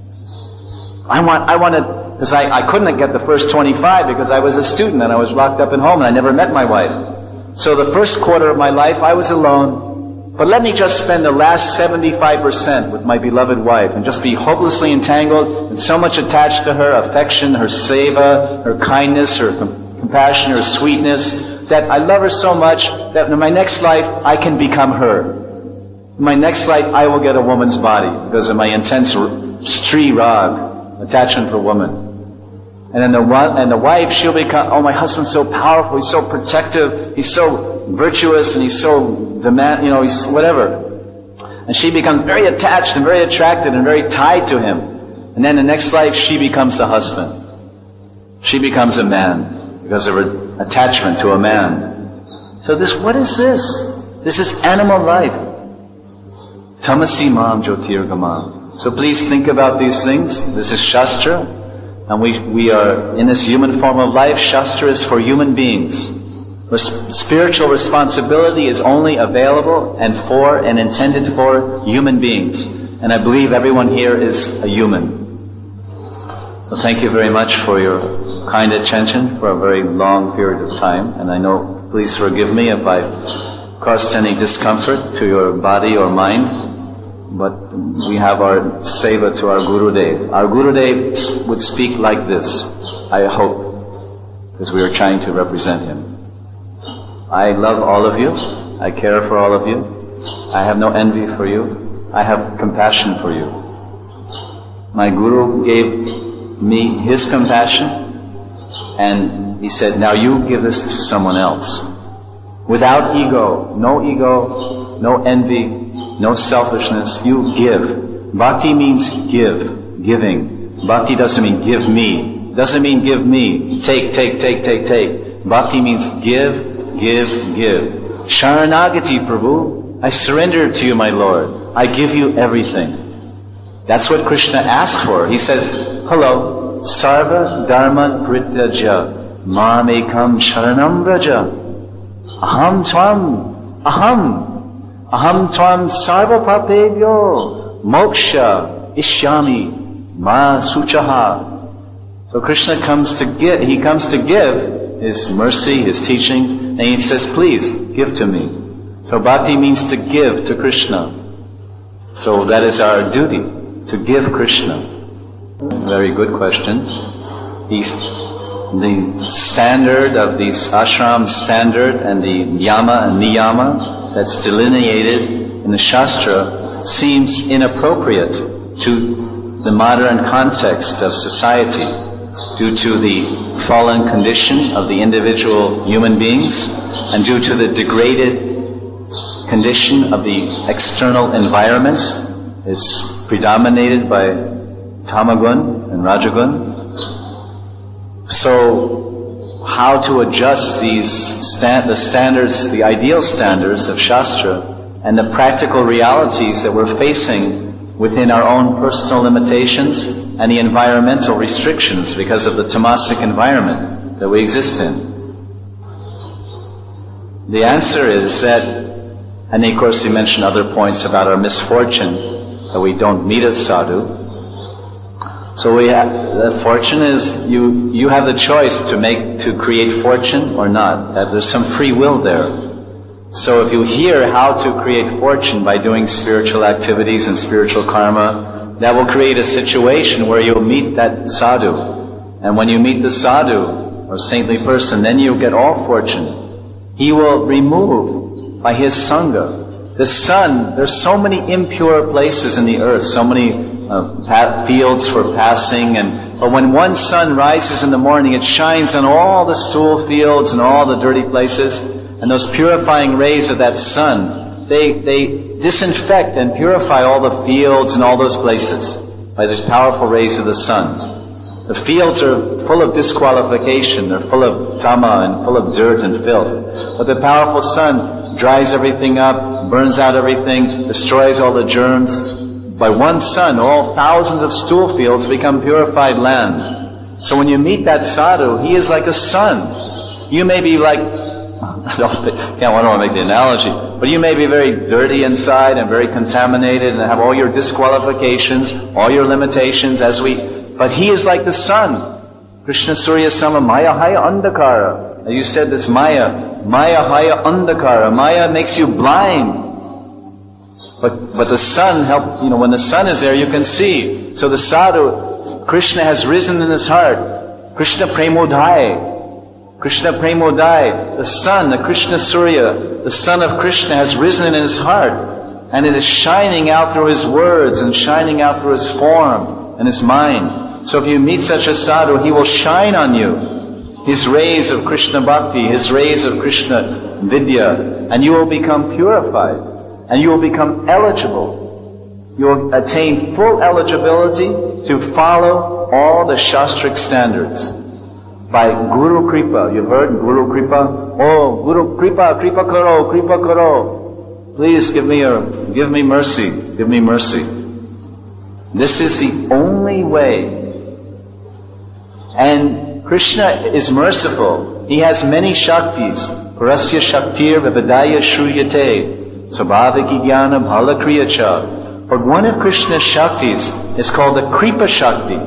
I want, I wanted, because I, I couldn't get the first twenty-five because I was a student and I was locked up at home and I never met my wife. So the first quarter of my life I was alone. But let me just spend the last seventy-five percent with my beloved wife and just be hopelessly entangled and so much attached to her affection, her seva, her kindness, her com- compassion, her sweetness, that I love her so much that in my next life I can become her. In my next life I will get a woman's body because of my intense stri rag, attachment for woman. And then the and the wife, she'll become, oh, my husband's so powerful, he's so protective, he's so virtuous, and he's so demand, you know, he's whatever. And she becomes very attached and very attracted and very tied to him. And then the next life, she becomes the husband. She becomes a man because of her attachment to a man. So this, what is this? This is animal life. Tamasi mam jyotirgamam. So please think about these things. This is Shastra. And we, we are in this human form of life. Shastra is for human beings. Res- spiritual responsibility is only available and for and intended for human beings. And I believe everyone here is a human. So thank you very much for your kind attention for a very long period of time. And I know, please forgive me if I've caused any discomfort to your body or mind. But we have our seva to our Gurudev. Our Gurudev would speak like this, I hope, because we are trying to represent him. I love all of you. I care for all of you. I have no envy for you. I have compassion for you. My Guru gave me his compassion, and he said, now you give this to someone else. Without ego, no ego, no envy, no selfishness, you give. Bhakti means give, giving. Bhakti doesn't mean give me. Doesn't mean give me. Take, take, take, take, take. Bhakti means give, give, give. Sharanagati, Prabhu. I surrender to you, my Lord. I give you everything. That's what Krishna asked for. He says, hello, sarva dharma prityaja mam ekam sharanam braja. Aham tvam, aham. Aham tvam sarva papebhyo moksha ishyami ma suchaha. So Krishna comes to give, he comes to give his mercy, his teachings, and he says, please, give to me. So bhakti means to give to Krishna. So that is our duty, to give Krishna. Very good question. The, the standard of these ashram standard and the yama and niyama that's delineated in the Shastra seems inappropriate to the modern context of society due to the fallen condition of the individual human beings and due to the degraded condition of the external environment It's predominated by Tamagun and Rajagun. So, how to adjust these stand, the standards, the ideal standards of Shastra, and the practical realities that we're facing within our own personal limitations and the environmental restrictions because of the tamasic environment that we exist in. The answer is that, and of course he mentioned other points about our misfortune, that we don't meet a sadhu. So we have, the fortune is, you, you have the choice to make, to create fortune or not. That there's some free will there. So if you hear how to create fortune by doing spiritual activities and spiritual karma, that will create a situation where you'll meet that sadhu. And when you meet the sadhu, or saintly person, then you'll get all fortune. He will remove, by his sangha, the sun. There's so many impure places in the earth, so many uh, pa- fields for passing, and but when one sun rises in the morning, it shines on all the stool fields and all the dirty places, and those purifying rays of that sun, they they disinfect and purify all the fields and all those places by these powerful rays of the sun. The fields are full of disqualification, they're full of tama and full of dirt and filth. But the powerful sun dries everything up, burns out everything, destroys all the germs. By one sun, all thousands of stool fields become purified land. So when you meet that sadhu, he is like a sun. You may be like, I don't, think, I don't want to make the analogy, but you may be very dirty inside and very contaminated and have all your disqualifications, all your limitations as we, but he is like the sun. Krishna Surya Sama Maya Haya Andakara. As you said, this Maya, Maya Haya Andakara. Maya makes you blind. But but the sun help, you know, when the sun is there you can see. So the sadhu, Krishna has risen in his heart. Krishna Premodai. Krishna Premodai. The sun, the Krishna Surya, the son of Krishna has risen in his heart. And it is shining out through his words and shining out through his form and his mind. So if you meet such a sadhu, he will shine on you. His rays of Krishna Bhakti, his rays of Krishna Vidya, and you will become purified. And you will become eligible. You will attain full eligibility to follow all the Shastric standards. By Guru Kripa. You've heard Guru Kripa? Oh, Guru Kripa, Kripa Karo, Kripa Karo. Please give me a, give me mercy, give me mercy. This is the only way. And Krishna is merciful. He has many Shaktis. Parasya Shaktir Vivadaya Shruyate. Sabhaviki Jnana Bhala Kriyacha. But one of Krishna's Shaktis is called the Kripa Shakti.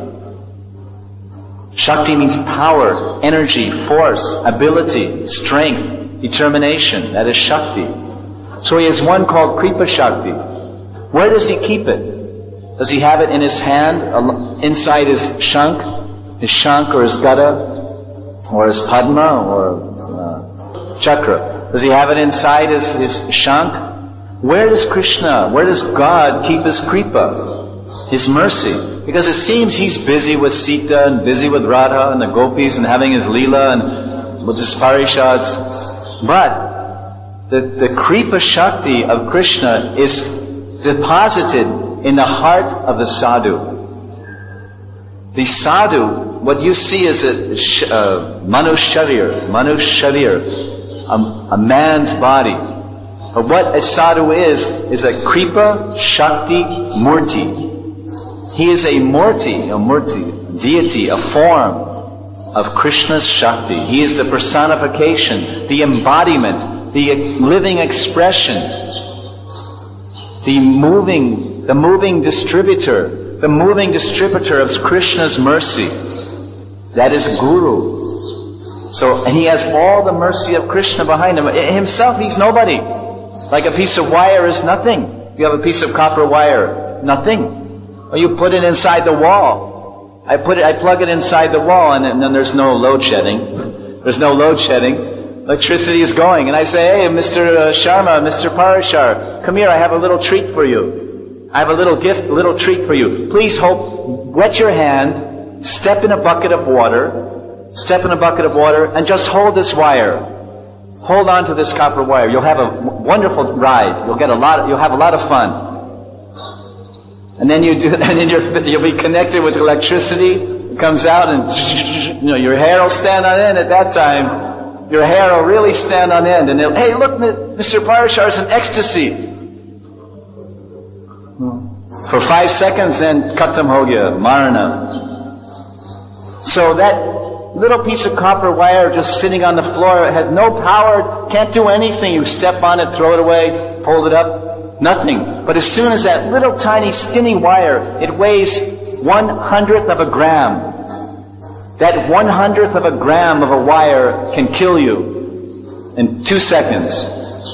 Shakti means power, energy, force, ability, strength, determination. That is Shakti. So he has one called Kripa Shakti. Where does he keep it? Does he have it in his hand, inside his shank, his shank or his gada, or his padma, or uh, chakra? Does he have it inside his, his shank? Where does Krishna, where does God keep his kripa, his mercy? Because it seems he's busy with Sita and busy with Radha and the gopis and having his Leela and with his parishads. But the, the kripa shakti of Krishna is deposited in the heart of the sadhu. The sadhu, what you see is a uh, manusharir, manusharir, a, a man's body. But what a sadhu is, is a kripa shakti murti. He is a murti, a murti, a deity, a form of Krishna's shakti. He is the personification, the embodiment, the living expression, the moving, the moving distributor, the moving distributor of Krishna's mercy. That is Guru. So, and he has all the mercy of Krishna behind him. Himself, he's nobody. Like a piece of wire is nothing. If you have a piece of copper wire, nothing. Or you put it inside the wall. I put it, I plug it inside the wall, and, and then there's no load shedding. There's no load shedding. Electricity is going, and I say, "Hey, Mister Sharma, Mister Parashar, come here. I have a little treat for you. I have a little gift, a little treat for you. Please hold, wet your hand, step in a bucket of water, step in a bucket of water, and just hold this wire. Hold on to this copper wire. You'll have a wonderful ride. You'll get a lot. You'll have a lot of fun." And then you do, and then you're, you'll be connected with electricity. It comes out and, you know, your hair will stand on end at that time. Your hair will really stand on end. And it'll, hey, look, Mister Parashar is in ecstasy. For five seconds, then khatam ho gaya, marana. So that little piece of copper wire just sitting on the floor, it has no power, can't do anything. You step on it, throw it away, hold it up, nothing. But as soon as that little tiny skinny wire, it weighs one hundredth of a gram. That one hundredth of a gram of a wire can kill you in two seconds.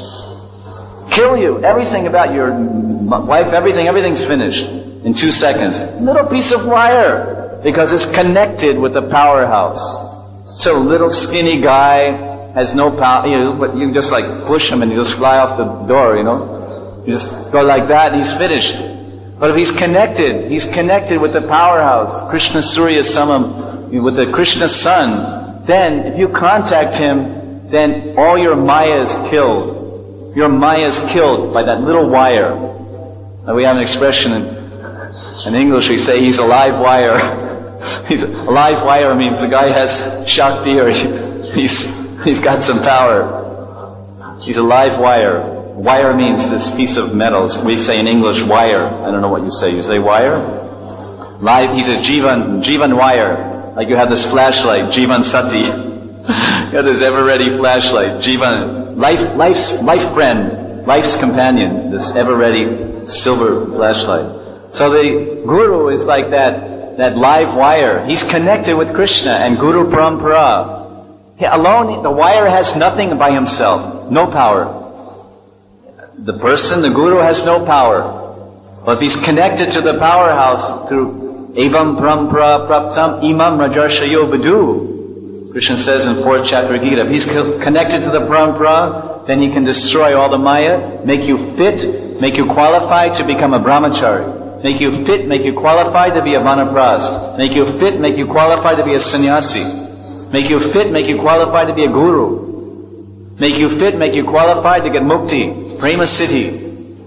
Kill you. Everything about your wife, everything, everything's finished in two seconds. Little piece of wire. Because it's connected with the powerhouse. So little skinny guy has no power, you know, but you can just like push him and you just fly off the door, you know. You just go like that and he's finished. But if he's connected, he's connected with the powerhouse, Krishna Surya Samam, with the Krishna Sun, then if you contact him, then all your Maya is killed. Your Maya is killed by that little wire. Now we have an expression in, in English, we say he's a live wire. He's, a live wire means the guy has Shakti or he, he's, he's got some power. He's a live wire. Wire means this piece of metal. We say in English wire. I don't know what you say. You say wire? Live, he's a Jivan, Jivan wire. Like you have this flashlight, Jivan Sati. You have this ever-ready flashlight, Jivan, life, life's, life friend, life's companion, this ever-ready silver flashlight. So the Guru is like that, that live wire. He's connected with Krishna and Guru Parampara. He alone, the wire has nothing by himself, no power. The person, the Guru, has no power. But if he's connected to the powerhouse through Evam Parampara Praptam Imam Rajarshayo Badu, Krishna says in fourth chapter Gita, if he's co- connected to the Parampara, then he can destroy all the Maya, make you fit, make you qualified to become a brahmachari. Make you fit, make you qualified to be a vanaprast. Make you fit, make you qualified to be a sannyasi. Make you fit, make you qualified to be a guru. Make you fit, make you qualified to get mukti, prema siddhi.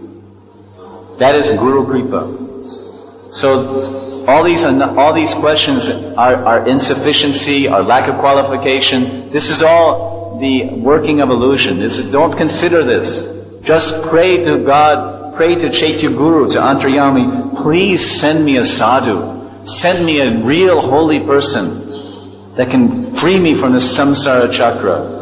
That is Guru Kripa. So all these all these questions are, are insufficiency, are lack of qualification. This is all the working of illusion. This is, don't consider this. Just pray to God. Pray to Chaitya Guru, to Antaryami, please send me a sadhu. Send me a real holy person that can free me from this samsara chakra.